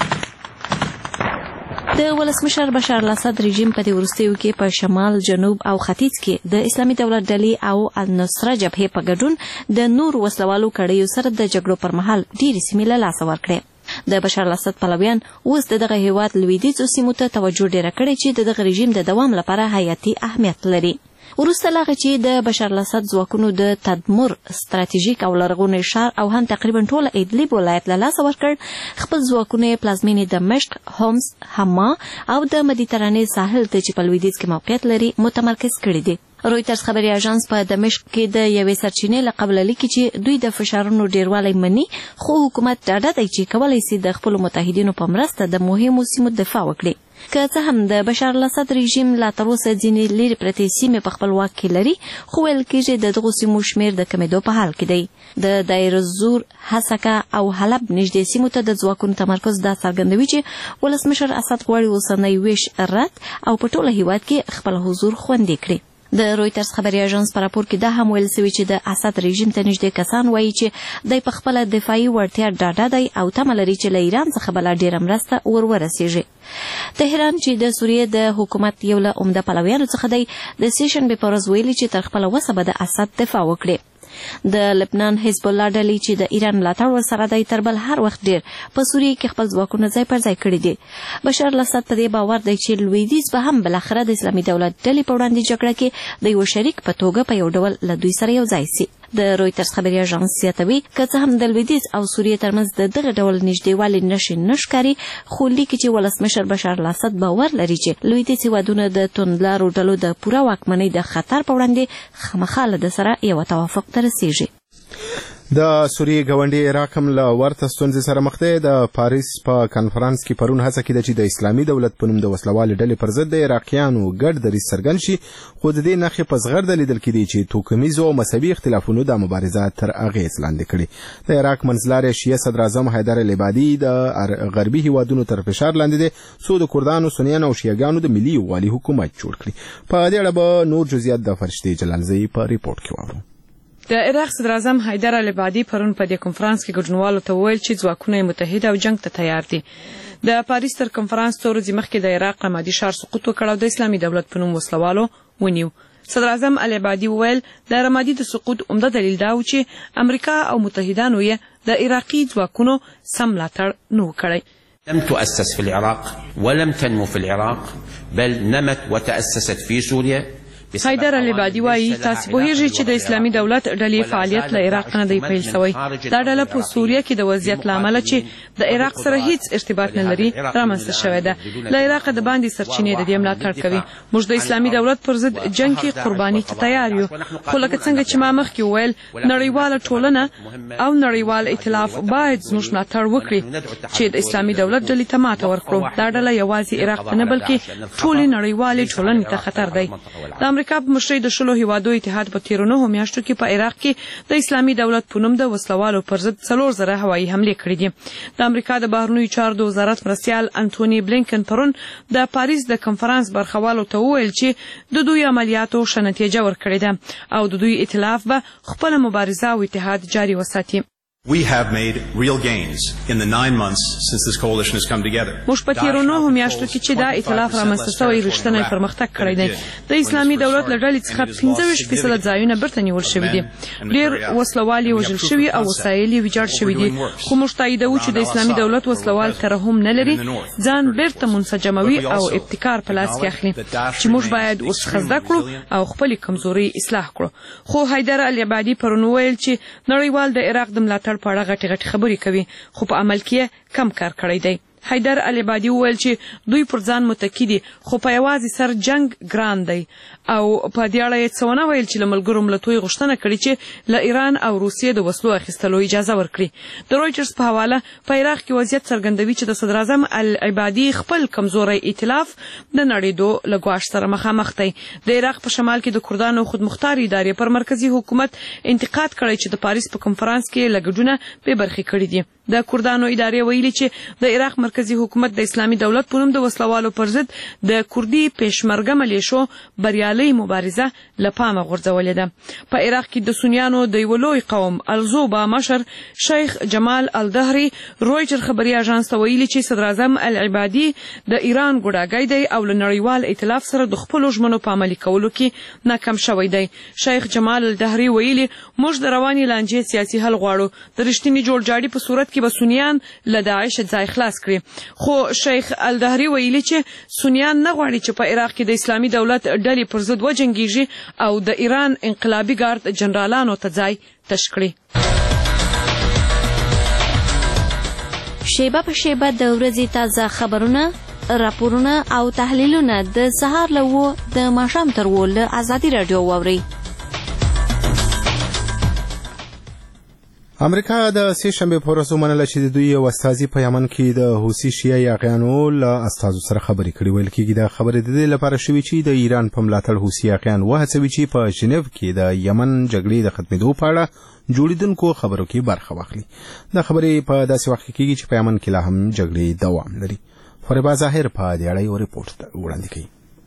د ولسمشر بشار الاسد رژیم په دې وروستیو کې په شمال، جنوب او ختیځ کې د اسلامي دولت ډلې او النصره جبهې په ګډون د نور وسلوالو کړیو سره د جګړو پر مهال ډېرې سیمې له لاسه ورکړې. د بشار الاسد پلویان اوس دغه هیواد لویدیځو سیمو ته توجه ډېره کړې چې دغه رژیم د دوام لپاره حیاتي اهمیت لري. وروسته له هغه چې د بشار الاسد ځواکونو د تدمر ستراتیژیک او لرغونی ښار او هم تقریبا ټوله ادلب ولایت له لاسه ورکړ، خپل ځواکونه یې پلازمینې دمشق، هومس، حما او د مدیترانې ساحل ته چې په لویدیځ کې موقعیت لري متمرکز کړي دي. رویټرز خبري اژانس په دمشق کې د یوې سرچینې له قبله لیکي چې دوی د فشارونو ډیروالی مني، خو حکومت ډاډه دی چې کولی سي د خپلو متحدینو په مرسته د مهمو سیمو دفاع وکړي. که څه هم د بشار الاسد رژیم لا تر اوسه ځینې لرې پرتې سیمې په خپل واک کې لري، خو ویل کېږي د دغو سیمو شمېر د کمېدو په حال کې دی. د دایر الزور، حسکه او حلب نږدې سیمو ته د ځواکونو تمرکز دا څرګندوي چې ولسمشر اسد غواړي اوسنی ویش رد او په ټوله هیواد کې خپل حضور خوندي کړي. د رویټرز خبري اژانس په راپور کې دا هم ویل سوي چې د اسد رژیم ته نږدې کسان وایي چې دی په خپله دفاعي وړتیا ډاډه دی او تمه لري چې له ایران څخه به لا ډېره مرسته ورسیږي. تهران چې د سوریې د حکومت یو له عمده پلویانو څخه دی، د سیشنبې په ورځ ویلي چې تر خپله وسه به د اسد دفاع وکړي. د لبنان حزب الله ډلې چې د ایران ملاتړ ورسره دی تر بل هر وخت ډیر په سوریې کې خپل ځواکونه ځای پر ځای کړي دي. بشار الاسد په دې باور دی چې لویدیځ به هم بالاخره د اسلامي دولت ډلې په وړاندې جګړه کې د یو شریک په توګه په یو ډول له دوی سره یو ځای سي. د رویټرز خبري اژانس زیاتوي که څه هم د لویدیځ او سوریې ترمنځ د دغه ډول نږدېوالي نښې نه ښکاري، خو لیکي چې ولسمشر بشار الاسد باور لري چې لویدیځ هیوادونه د توندلارو ډلو د پوره واکمنۍ د خطر په وړاندې خامخا له ده سره یوه توافق ته رسیږي. د سوریې ګاونډي عراق هم له ورته ستونزې سره مخ دی. د پاریس په کنفرانس کې پرون هڅه کېده چې د اسلامي دولت په نوم د وسلوالې ډلې پر ضد د عراقیانو ګډ دریځ څرګند شي، خو د دې نښې په زغرده لیدل کېدې چې توکمیزو او مذهبي اختلافونو دا مبارزه تر اغېز لاندې کړې. د عراق منځلاری شیعه صدراعظم حیدر العبادي د غربي هیوادونو تر فشار لاندې دی څو د کردانو، سنیانو او شیعهګانو د ملي یووالي حکومت جوړ کړي. په دې اړه به نور جزئیات د فرشتې جلالزئی په ریپورټ کې واورو. د عراق صدراعظم حیدر العبادي پرون په دې کنفرانس کې ګډونوالو ته وویل چې ځواکونه یې متحد او جنگ ته تیار دي. د پاریس تر کنفرانس څو ورځې مخکې د عراق رمادي ښار سقوط وکړ او د اسلامي دولت په نوم وسلوالو ونیو. صدراعظم العبادي وویل د رمادي د سقوط عمده دلیل دا و چې امریکا او متحدانو یې د عراقي ځواکونو سم ملاتړ نه و کړی. لم تؤسس في العراق ولم تنمو في العراق بل نمت وتأسست في سوريا. حیدر العبادي وایي تاسو پوهیږئ چې د اسلامي دولت ډلې فعالیت له عراق نه دی پیل شوی. دا ډله په سوریه کې د وضعیت له امله چې د عراق سره هیڅ ارتباط نه لري رامنځته شوې ده. له عراق د باندې سرچینې د دې ملاتړ کوي. موږ د اسلامي دولت پر ضد جنگ کې قرباني ته تیار یو، خو لکه څنګه چې ما مخکې وویل نړیواله ټولنه او نړیوال ائتلاف باید زموږ ملاتړ وکړي چې د اسلامي دولت ډلې ته ماته ورکړو. دا ډله یوازې عراق ته نه بلکې ټولې نړیوالې ټولنې ته خطر دی. د امریکا په مشرۍ د 10 هیوادو اتحاد په تیرو 9 میاشتو کې په عراق کې د اسلامي دولت په نوم د وسلوالو پر ضد 4000 هوایي حملې کړې دي. د امریکا د بهرنیو چارو د وزارت مرستیال انټونی بلینکن پرون د پاریس د کنفرانس برخوالو ته وویل چې د دوی عملیاتو ښه نتیجه ورکړې ده او د دوی ائتلاف به خپله مبارزه او اتحاد جاري وساتي. We have made real gains in the 9 months since this coalition has come together. موږ په تیرو 9 میاشتو کې چې دا ائتلاف رامنځته شوی رښتینی پرمختګ کړی دی. د اسلامي دولت له ډلې څخه 25% ځایونه بیرته نیول شوي دي. ډېر وسلوال وژل شوي او وسایل ویجاړ شوي دي. خو موږ تاییدوو چې د اسلامي دولت وسلوال ترحم نه لري، ځان بیرته منسجموي او ابتکار په لاس کې اخلي چې موږ باید اوس زده کړو او خپلې کمزورۍ اصلاح کړو. خو حیدر العبادي پرون وویل چې نړیوال د عراق د ملاتړ په اړه غټې خبرې کوي خو په عمل کې کم کار کړی دی. حیدر العبادي وویل چې دوی پر ځان متکی دي خو په یوازې سر جنگ ګران دی او په دې اړه یې څه ونه ویل چې له ملګرو ملتونو غوښتنه کړې چې له ایران او روسیې د وسلو اخیستلو اجازه ورکړي. د رویټرز په حواله په عراق کې وضعیت څرګندوي چې د صدر اعظم العبادي خپل کمزوري ائتلاف د نړېدو له ګواښ سره مخامخ دی. د عراق په شمال کې د کردانو خودمختار ادارې پر مرکزی حکومت انتقاد کړی چې د پاریس په کنفرانس کې لګډونه به برخې کړي دي. د کردانو ادارې ویلي چې د عراق مرکزی حکومت د اسلامي دولت په نوم د وسلوالو پر ضد د کردي پېشمرګه ملیشو بریالۍ مبارزه له پامه غورځولې ده. په عراق کې د سنیانو د یو لوی قوم الزوبا مشر شیخ جمال الدهري رویټر خبري اژانس ته ویلي چې صدر اعظم العبادي د ایران ګوډاګی دی او له نړیوال ائتلاف سره د خپلو ژمنو په عملي کولو کې ناکام شوی دی. شیخ جمال الدهري ویلي موږ د رواني لانجې سیاسي حل غواړو، د رښتینې جوړجاړي په صورت کې به سنیان له داعش ځای خلاص کړي. خو شیخ الدهري ویلي چې سنیان نه غواړي چې په عراق کې د اسلامي دولت ډلې پر ضد وجنګیږي او د ایران انقلابي ګارد جنرالانو ته ځای تش کړي. شیبه په شیبه د ورځې تازه خبرونه، راپورونه او تحلیلونه د سهار له 9 د ماښام تر 10 له ازادي رادیو واورئ. امریکا د سې شنبې په ورځ ومنله چې د دوی یو استازي په یمن کې د حوثي شیعه یاغیانو له استازو سره خبرې کړې. ویل کېږي دا خبرې د دې لپاره شوې چې د ایران په ملاتړ حوثي یاغیان وهڅوي چې په ژنیو کې د یمن جګړې د ختمېدو په اړه جوړیدونکو خبرو کې برخه واخلي. دا خبرې په داسې وخت کې کېږي چې په یمن کې لا هم جګړې دوام لري. فریبا ظاهر په دې اړه یو رپورټ وړاندې کوي.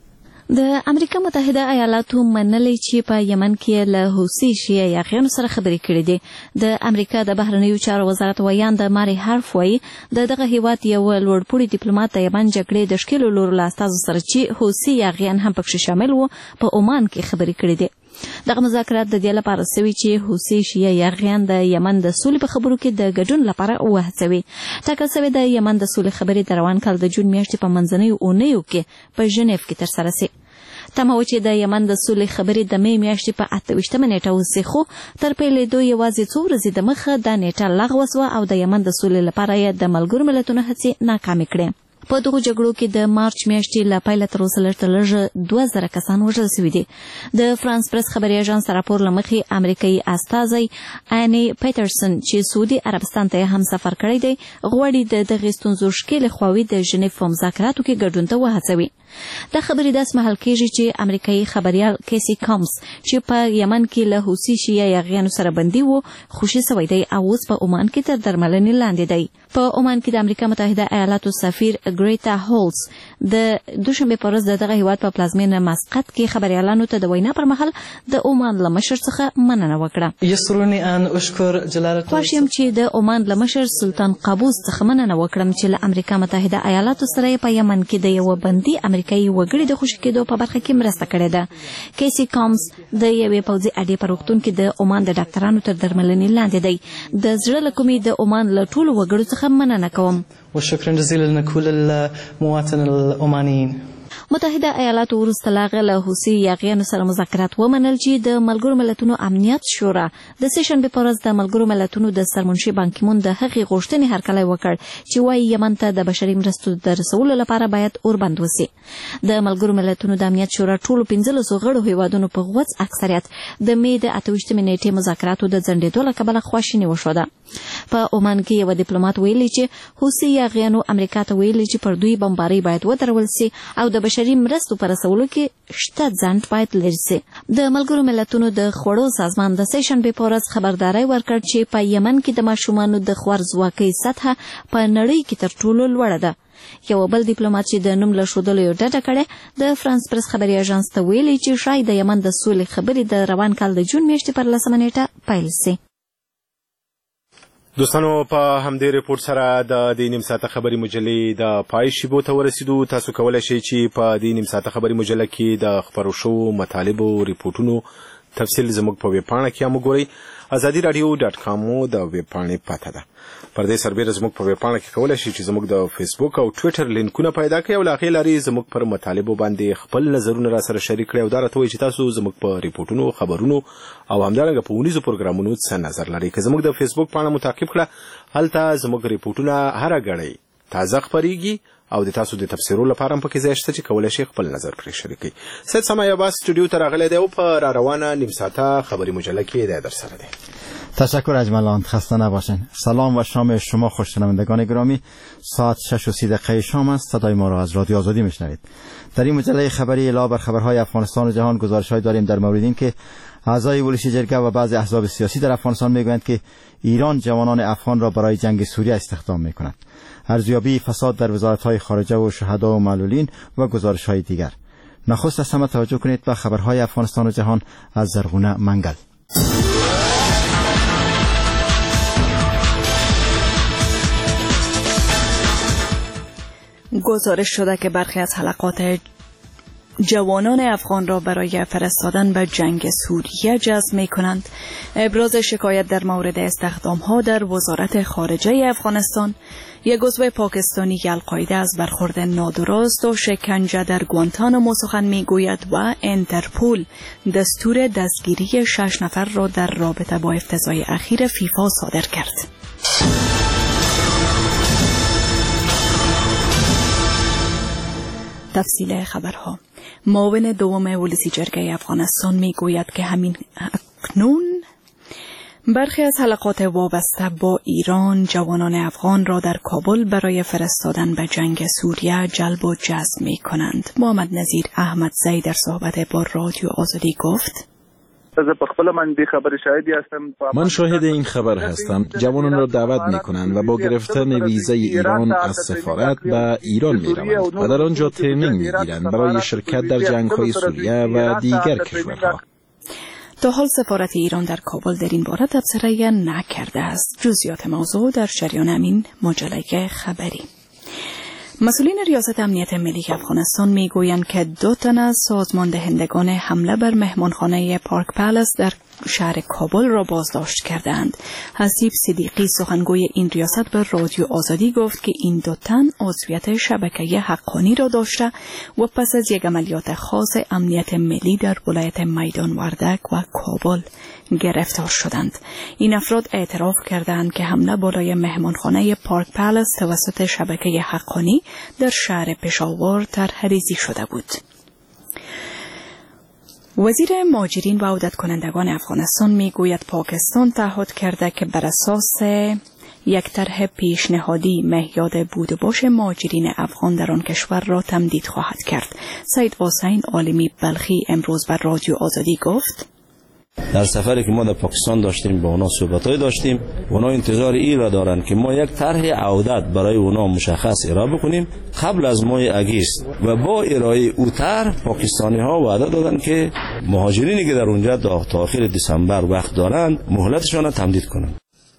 د امریکا متحده ایالاتو منلې چې په یمن کې له حوثي شیعه یاغیانو سره خبرې کړې دي. د امریکا د بهرنیو چارو وزارت ویان د ماري هارف وایي دغه هیواد یو لوړپوړي ډیپلوماټ د یمن جګړې د شکلو لور له استازو سره چې حوثي یاغیان هم پکې شامل وو په عمان کې خبرې کړې دي. دغه مذاکرات د دې لپاره سوي چې حوثي شیعه یاغیان د یمن د سولې په خبرو کې د ګډون لپاره وهڅوي. ټاکل شوی د یمن د سولې خبرې د روان کال د جون میاشتې په منځنیو اونیو کې په ژنیو کې ترسره شي. تمه و چې د یمن د سولې خبرې د مې میاشتې په 28 نیټه وسي، خو تر پیلېدو یوازې څو ورځې د مخه د نیټه لغوه شوه او د یمن د سولې لپاره یې د ملګرو ملتونو هڅې ناکامې کړې. په دغه جګړو کې د مارچ میاشتې له پیله تر اوسه لږ تر لږه 2000 کسان وژل شوي دي. د فرانس پرس خبري اژانس راپور له مخې امریکایي استازی اني پیټرسن چې سعودي عربستان ته هم سفر کړی دی غواړي د دغه ستونزو ښکېلې خواوې د ژنیو په مذاکراتو کې ګډون ته وهڅوي. دا خبرې داس مهال کېږي چې امریکایي خبريال کیسي کامز چې په یمن کې له حوثي شیعه یاغیانو سره بندي وو خوشي شوی دی او اوس په عمان کې تر درملنې لاندې دی. په عمان کې د امریکا متحده ایالاتو سفیر ګریتا هولز د دوشنبه په ورځ دغه هیواد په پلازمینه مسقط کې خبريالانو ته د وینا پر مهال د عمان له مشر څخه مننه وکړه. یسرونی ان اشکر جلالت خوشم چې د عمان له مشر سلطان قابوس څخه مننه وکړم چې له امریکا متحده ایالاتو سره په یمن کې د یو بندي امریکایي وګړي د خوشی کېدو په برخه کې مرسته کړې ده. کیسي کامز د یوې پوځي اډې په روغتون کې د عمان د ډاکټرانو تر درملنې لاندې دی. د زړه له کومې د عمان له ټولو وګړو څخه مننه کوم. وشكرا جزيلا لكل المواطن العمانيين. متحده ایالاتو وروسته له هغه له حوثي یاغیانو سره مذاکرات ومنل چې د ملګرو ملتونو امنیت شورا د سې شنبې په ورځ د ملګرو ملتونو د سرمنشي بانکیمون د هغې غوښتنې هرکلی وکړ چې وایي یمن ته د بشري مرستو د رسولو لپاره باید اوربند وسي. د ملګرو ملتونو د امنیت شورا ټولو 15 غړو هیوادونو په غوڅ اکثریت د مې د 28 نیټې مذاکراتو د ځنډېدو له کبله خواشیني وښوده. په عمان کې یو ډیپلوماټ ویلي چې حوثي یاغیانو امریکا ته ویلي چې پر دوی بمباري باید ودرول سي او د بشري مرستو پر رسولو کې شته ځنډ باید لرې سي. د ملګرو ملتونو د خوړو سازمان د سې شنبې په ورځ خبرداری ورکړ چې په یمن کې د ماشومانو د خوارځواکۍ سطحه په نړۍ کې تر ټولو لوړه ده. یو بل ډیپلوماټ چې د نوم له ښودلو یو ډډه کړې د فرانس پرس خبري اژانس ته ویلي چې شاید د یمن د سولې خبرې د روان کال د جون میاشتې پر 10 نیټه پیل سي. دوستانو په همدې ریپورت سره د نیم ساعته خبري مجلې د پای شیبو ته ورسیدو. تاسو کولای شئ چې په دې نیم ساعته خبري مجله کې د خبرو شو مطالبو ریپورتونو تفصیل زموږ په ویب پاڼه کې هم وګورئ. azadiradio.com د ویب پاڼې پته ده. پر دې سربېره زموږ په ویب پاڼه کې کولای شئ چې زموږ د فیسبوک او ټوئیټر لینکونه پیدا کړئ او له هغې لارې زموږ پر مطالبو باندې خپل نظرونه را سره شریک کړئ او دا راته وایي چې تاسو زموږ په ریپورتونو، خبرونو او همدارنګه په ونیزو پروګرامونو څه نظر لرئ. که زموږ د فیسبوک پاڼه مو تعقیب کړه، هلته زموږ ریپورتونه هره ګړۍ تازه خپریږي او د تاسو د تفسیرولو لپاره هم پکې ځای شته چې کولای شئ خپل نظر پرې شریک کړئ. سید سما عباس استودیو ته راغلی دی او په را روانه نیم ساعته خبري مجله کې دی درسره دی. تشکر اجملان، خسته نباشین. سلام و شام شما خوششنوندگان گرامی. ساعت 6:30 شام است. صدای ما را از رادیو آزادی میشنوید. در این مجله خبری علاوه بر خبرهای افغانستان و جهان گزارش‌های داریم در مورد اینکه اعضای ولسی جرگه و بعضی احزاب سیاسی در افغانستان میگویند که ایران جوانان افغان را برای جنگ سوریه استخدام میکند. ارزیابی فساد در وزارت‌های خارجه و شهدا و معلولین و گزارش‌های دیگر. نخست از همه توجه کنید به خبرهای افغانستان و جهان از زرغونه منگل. گزارش شده که برخی از حلقات جوانان افغان را برای فرستادن به جنگ سوریه جذب می کنند. ابراز شکایت در مورد استخدام ها در وزارت خارجه افغانستان. یک عضو پاکستانی القاعده از برخورد نادرست و شکنجه در گوانتانامو سخن می گوید و انترپول دستور دستگیری 6 نفر را در رابطه با افتضاح اخیر فیفا صادر کرد. تفصیل خبرها. معاون دوم ولسی جرگه افغانستان می گوید که همین اکنون برخی از حلقات وابسته با ایران جوانان افغان را در کابل برای فرستادن به جنگ سوریه جلب و جذب می کنند. محمد نظیر احمد زی در صحبت با رادیو آزادی گفت: من شاهد این خبر هستم. جوانان را دعوت می کنند و با گرفتن ویزای ایران از سفارت به ایران می روند و در آنجا ترینینگ می گیرند برای شرکت در جنگ های سوریه و دیگر کشورها. تا حال سفارت ایران در کابل در این باره تبصره نکرده است. جزئیات موضوع در جریان همین مجله خبری. مسئولین ریاست امنیت ملی افغانستان میگویند که 2 تن از سازمان دهندگان حمله بر مهمانخانه پارک پالاس در شهر کابل را بازداشت کردند. حسیب صدیقی سخنگوی این ریاست به رادیو آزادی گفت که این 2 تن عضویت شبکه حقانی را داشته و پس از یک عملیات خاص امنیت ملی در ولایت میدان وردک و کابل گرفتار شدند. این افراد اعتراف کردند که حمله بالای مهمانخانه پارک پالاس توسط شبکه حقانی در شهر پشاور طرح‌ریزی شده بود. وزیر مهاجرین و عودت کنندگان افغانستان میگوید پاکستان تعهد کرده که بر اساس یک طرح پیشنهادی مهیاد بود و باش مهاجرین افغان در آن کشور را تمدید خواهد کرد. سید حسین عالمی بلخی امروز بر رادیو آزادی گفت: در سفری که ما در پاکستان داشتیم با اونا صحبت‌های داشتیم، اونا انتظار این را دارند که ما یک طرح عودت برای اونا مشخص ارائه بکنیم قبل از ماه اگست و با ارائه او طرح پاکستانی‌ها وعده دادند که مهاجرینی که در اونجا تا آخر دسامبر وقت دارند مهلتشان را تمدید کنند.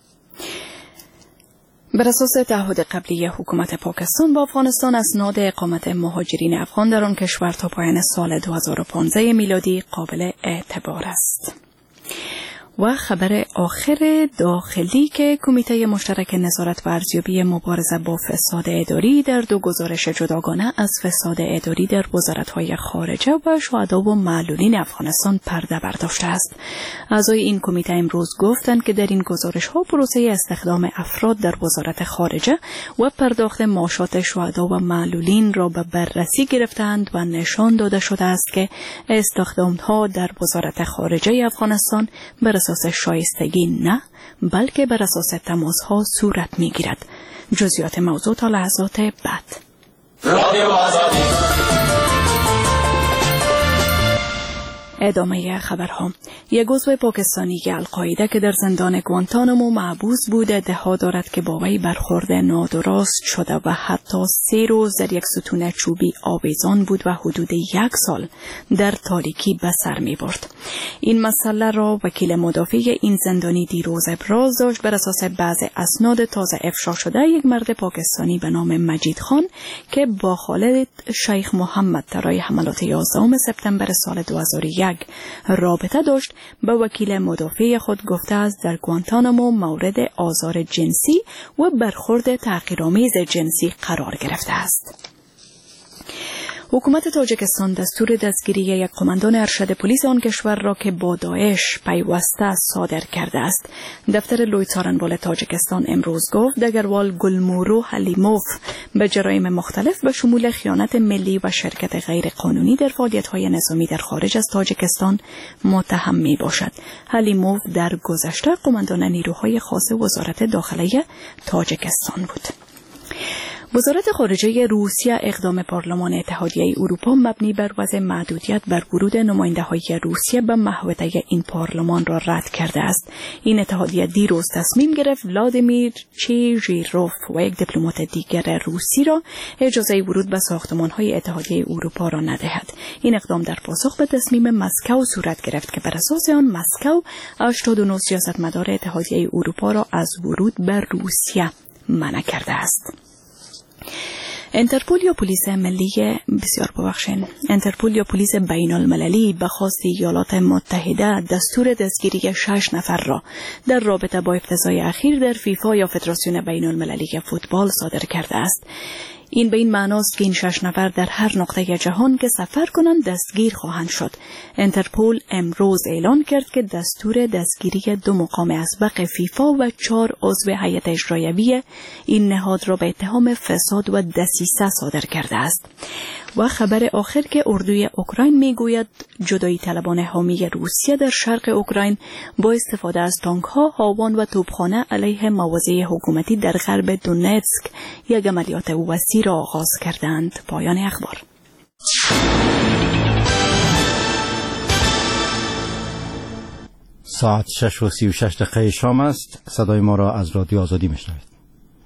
بر اساس تعهد قبلی حکومت پاکستان با افغانستان اسناد اقامت مهاجرین افغان در آن کشور تا پایان سال 2015 میلادی قابل اعتبار است. و خبر آخر داخلی که کمیته مشترک نظارت و ارزیابی مبارزه با فساد اداری در 2 گزارش جداگانه از فساد اداری در وزارت‌های خارجه و شهدا و معلولین افغانستان پرده برداشته است. اعضای این کمیته امروز گفتند که در این گزارش‌ها پروسه استخدام افراد در وزارت خارجه و پرداخت معاشات شهدا و معلولین را به بررسی گرفتند و نشان داده شده است که استخدام‌ها در وزارت خارجه افغانستان بر اساس شایستگی نه بلکه بر اساس تماس‌ها صورت می‌گیرد. جزئیات موضوع تا لحظات بعد. ادامه خبرها. یک عضو پاکستانی القاعده که در زندان گوانتانامو محبوس بود ادعا دارد که با وی برخورد نادرست شده و حتی 3 روز در یک ستون چوبی آویزان بود و حدود 1 سال در تاریکی به سر می برد. این مسئله را وکیل مدافع این زندانی دیروز ابراز داشت. بر اساس بعض اسناد تازه افشا شده یک مرد پاکستانی به نام مجید خان که با خالد شیخ محمد طرای حملات 11 سپتامبر سال 2001 رابطه داشت به وکیل مدافع خود گفته است در گوانتانامو مورد آزار جنسی و برخورد تحقیرآمیز جنسی قرار گرفته است. حکومت تاجیکستان دستور دستگیری یک قماندان ارشد پلیس آن کشور را که با داعش پیوسته صادر کرده است. دفتر لوی څارنوال تاجیکستان امروز گفت دگروال گلمورو حلیموف به جرایم مختلف به شمول خیانت ملی و شرکت غیر قانونی در فعالیت‌های نظامی در خارج از تاجیکستان متهم می باشد. حلیموف در گذشته قماندان نیروهای خاص وزارت داخله تاجیکستان بود. وزارت خارجه روسیه اقدام پارلمان اتحادیه اروپا مبنی بر وضع محدودیت بر ورود نماینده‌های روسیه به محوطه این پارلمان را رد کرده است. این اتحادیه دیروز تصمیم گرفت ولادیمیر چیژیروف و یک دیپلمات دیگر روسی را اجازه ورود به ساختمان‌های اتحادیه اروپا را ندهد. این اقدام در پاسخ به تصمیم مسکو صورت گرفت که بر اساس آن مسکو 89 سیاستمدار اتحادیه اروپا را از ورود به روسیه منع کرده است. انترپول یا پلیس بین المللی به خواست ایالات متحده دستور دستگیری 6 نفر را در رابطه با افتضاح اخیر در فیفا یا فدراسیون بین المللی فوتبال صادر کرده است. این به این معناست که این 6 نفر در هر نقطه جهان که سفر کنند دستگیر خواهند شد. انترپول امروز اعلان کرد که دستور دستگیری 2 مقام اسبق فیفا و 4 عضو هیئت اجراییه این نهاد را به اتهام فساد و دسیسه صادر کرده است. و خبر آخر که اردوی اوکراین میگوید جدایی طلبان حامی روسیه در شرق اوکراین با استفاده از تانک‌ها، هاوان و توپخانه علیه مواضع حکومتی در غرب دونتسک یک عملیات وسیع را آغاز کردند. پایان اخبار. ساعت 6:36 شام است. صدای ما را از رادیو آزادی میشنوید.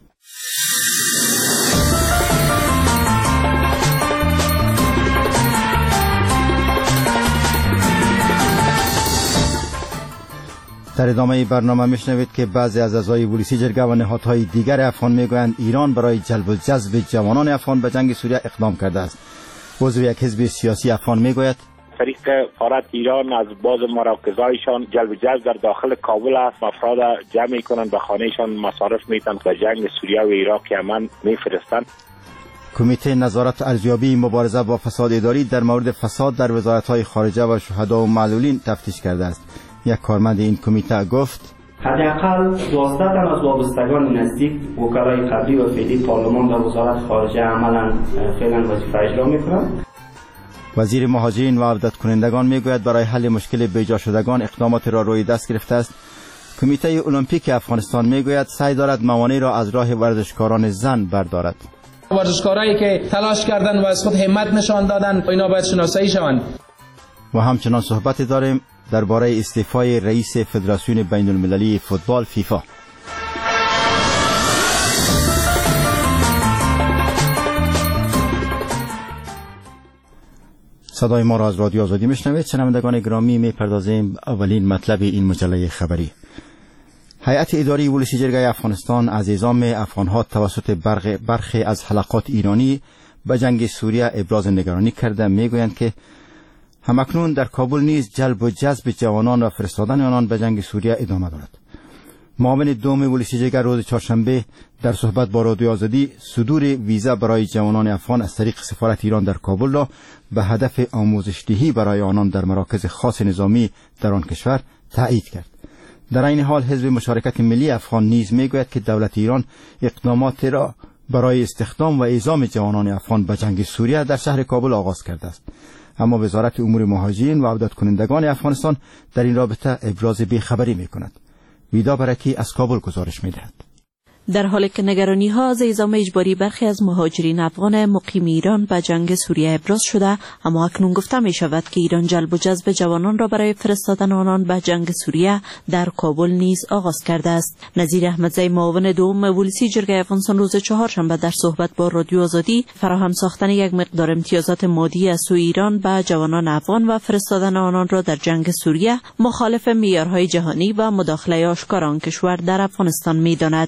در ادامه برنامه میشنوید که بعضی از اعضای پلیسی جرگه و نهادهای دیگر افغان میگویند ایران برای جلب و جذب جوانان افغان به جنگ سوریه اقدام کرده است. عضو یک حزب سیاسی افغان میگوید طریق سفارت ایران از بعض مراکزهایشان جلب و جذب در داخل کابل است. افراد جمع میکنند به خانهشان مصارف میتن به جنگ سوریه و عراق یمن میفرستند. کمیته نظارت ارزیابی مبارزه با فساد اداری در مورد فساد در وزارت‌های خارجه و شهدا و معلولین تفتیش کرده است. یک کارمند این کمیته گفت حداقل 12 تن از وابستگان نزدیک وکلای قبلی و فعلی پارلمان در وزارت خارجه عملا فعلا وظیفه اجرا میکنند. وزیر مهاجرین و عودت کنندگان میگوید برای حل مشکل بیجا شدگان اقدامات را روی دست گرفته است. کمیته المپیک افغانستان میگوید سعی دارد موانع را از راه ورزشکاران زن بردارد. ورزشکارایی که تلاش کردند و از خود همت نشان دادند اینا باید شناسایی شوند. و همچنان صحبت داریم درباره استعفای رئیس فدراسیون بین المللی فوتبال فیفا. صدای ما را از رادیو آزادی میشنوید. شنوندگان گرامی، میپردازیم اولین مطلب این مجله خبری. هیئت اداری ولسی جرگه افغانستان از اعزام افغانها توسط برخی از حلقات ایرانی به جنگ سوریه ابراز نگرانی کرده. میگویند که همکنون در کابل نیز جلب و جذب جوانان و فرستادن آنان به جنگ سوریه ادامه دارد. معاون دوم ولسی جرگه روز چهارشنبه در صحبت با رادیو آزادی صدور ویزا برای جوانان افغان از طریق سفارت ایران در کابل را به هدف آموزش دهی برای آنان در مراکز خاص نظامی در آن کشور تایید کرد. در این حال حزب مشارکت ملی افغان نیز میگوید که دولت ایران اقدامات را برای استخدام و اعزام جوانان افغان به جنگ سوریه در شهر کابل آغاز کرده است. اما وزارت امور مهاجرین و عودت کنندگان افغانستان در این رابطه ابراز بیخبری میکند. ویدا برکی از کابل گزارش میدهد. در حالی که نگرانی ها از اعزام اجباری برخی از مهاجرین افغان مقیم ایران به جنگ سوریه ابراز شده، اما اکنون گفته می شود که ایران جلب و جذب جوانان را برای فرستادن آنان به جنگ سوریه در کابل نیز آغاز کرده است. نظیر احمدزی، معاون دوم ولسی جرگه افغانستان، روز چهارشنبه در صحبت با رادیو آزادی فراهم ساختن یک مقدار امتیازات مادی از سوی ایران به جوانان افغان و فرستادن آنان را در جنگ سوریه مخالف معیارهای جهانی و مداخله آشکار آن کشور در افغانستان می‌داند.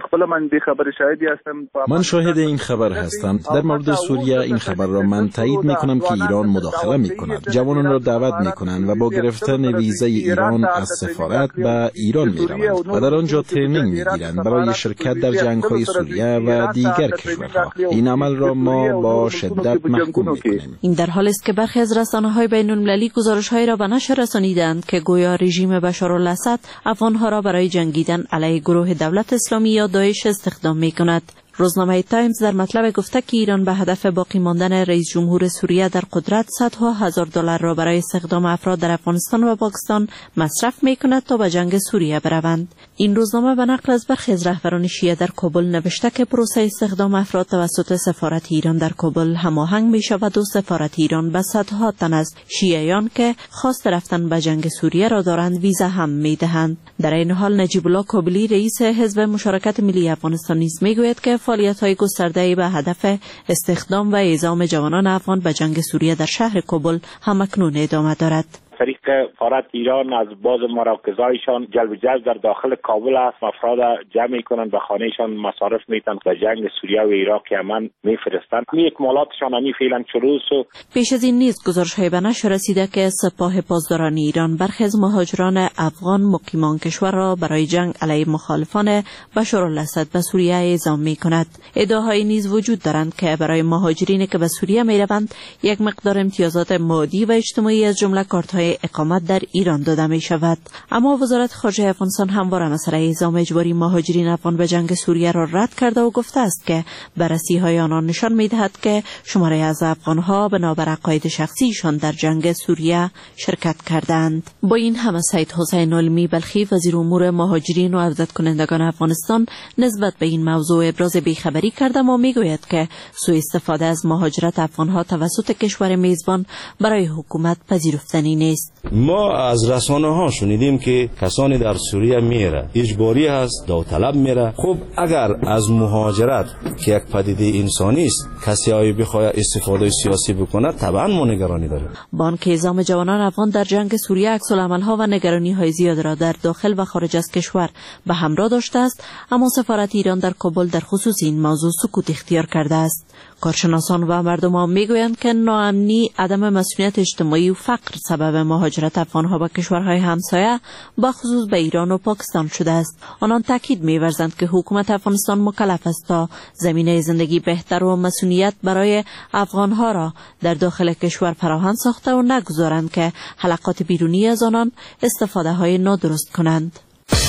من شاهد این خبر هستم. در مورد سوریه این خبر را من تایید می‌کنم که ایران مداخله می‌کند. جوانان را دعوت می‌کنند و با گرفتن ویزای ایران از سفارت به ایران می‌روند و در آنجا ترینینگ می‌گیرند برای شرکت در جنگ‌های سوریه و دیگر کشورها. این عمل را ما با شدت محکوم می‌کنیم. این در حالی است که برخی از رسانه‌های بین‌المللی گزارش‌هایی را به نشر رسانیدند که گویا رژیم بشارالاسد افغان‌ها را برای جنگیدن علیه گروه دولت اسلامی یا داعش استخدام می‌کند. روزنامه تایمز در مطلب گفته که ایران به هدف باقی ماندن رئیس جمهور سوریه در قدرت صدها هزار دلار را برای استخدام افراد در افغانستان و پاکستان مصرف می‌کند تا به جنگ سوریه بروند. این روزنامه به نقل از برخی از رهبران شیعه در کابل نوشته که پروسه استخدام افراد توسط سفارت ایران در کابل هماهنگ می‌شود و سفارت ایران به صدها تن از شیعیان که خواست رفتن به جنگ سوریه را دارند ویزا هم می‌دهند. در این حال نجیب الله کابلی، رئیس حزب مشارکت ملی افغانستان، نیز می‌گوید که فعالیت‌های گسترده به هدف استخدام و اعزام جوانان افغان به جنگ سوریه در شهر کابل همکنون ادامه دارد. طریق سفارت ایران از باز مراکزایشان جلب جذب در داخل کابل است، افراد جمع میکنند، به خانهشان مصارف میتن و جنگ سوریه و عراق یمن میفرستند. این اکمالاتشان همی فعلا شروع شد. پیش از این نیز گزارش‌های به نشر رسیده که سپاه پاسداران ایران برخی از مهاجران افغان مقیمان کشور را برای جنگ علیه مخالفان بشارالاسد به سوریه اعزام میکند. ادعاهایی نیز وجود دارند که برای مهاجرینی که به سوریه میروند یک مقدار امتیازات مادی و اجتماعی از جمله کارت‌های اقامت در ایران داده می شود. اما وزارت خارجه افغانستان همواره مسئله اعزام اجباری مهاجرین افغان به جنگ سوریه را رد کرده و گفته است که بررسی‌های آنان نشان می‌دهد که شماری از افغان‌ها بنابر عقاید شخصیشان در جنگ سوریه شرکت کردند. با این همه سید حسین علمی بلخی، وزیر امور مهاجرین و عودت کنندگان افغانستان، نسبت به این موضوع ابراز بیخبری کرده و میگوید که سوء استفاده از مهاجرت افغان‌ها توسط کشور میزبان برای حکومت پذیرفتنی نیست. ما از رسانه ها شنیدیم که کسانی در سوریه میره اجباری هست، داوطلب میره. خب اگر از مهاجرت که یک پدیده انسانی است کسی آیا بخواد استفاده سیاسی بکنه، طبعا ما نگرانی داریم. بانک اعزام جوانان افغان در جنگ سوریه عکس‌العمل‌ها و نگرانی‌های زیاد را در داخل و خارج از کشور به همراه داشته است، اما سفارت ایران در کابل در خصوص این موضوع سکوت اختیار کرده است. کارشناسان و مردمان میگویند که ناامنی، عدم مسئولیت اجتماعی و فقر سبب مهاجرت افغان‌ها به کشورهای همسایه به خصوص به ایران و پاکستان شده است. آنان تاکید می‌ورزند که حکومت افغانستان مکلف است تا زمینه زندگی بهتر و مسئولیت برای افغان‌ها را در داخل کشور فراهم ساخته و نگذارند که حلقات بیرونی از آنان استفاده‌های نادرست کنند.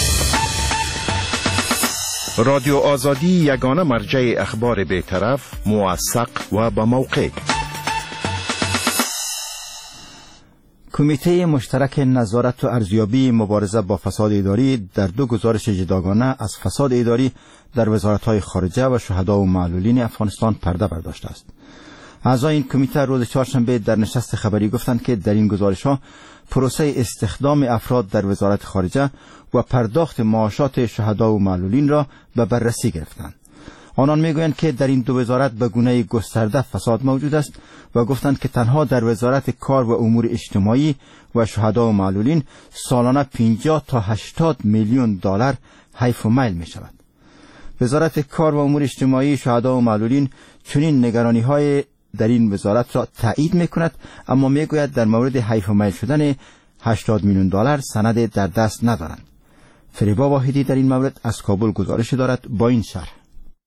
رادیو آزادی یگانه مرجع اخبار بی‌طرف، موثق و با موقع. کمیته مشترک نظارت و ارزیابی مبارزه با فساد اداری در دو گزارش جداگانه از فساد اداری در وزارت‌های خارجه و شهدا و معلولین افغانستان پرده برداشته است. اعضای این کمیته روز چهارشنبه در نشست خبری گفتند که در این گزارش‌ها پروسه استخدام افراد در وزارت خارجه و پرداخت معاشات شهدا و معلولین را به بررسی گرفتند. آنان میگویند که در این دو وزارت به گونه گسترده فساد موجود است و گفتند که تنها در وزارت کار و امور اجتماعی و شهدا و معلولین سالانه 50 تا 80 میلیون دلار حیف و میل می شود. وزارت کار و امور اجتماعی، شهدا و معلولین چنین نگرانی‌های در این وزارت را تایید میکند، اما میگوید در مورد حیف و میل شدن 80 میلیون دلار سند در دست ندارند. فریبا واحدی در این مورد از کابل گزارش دارد با این شرح.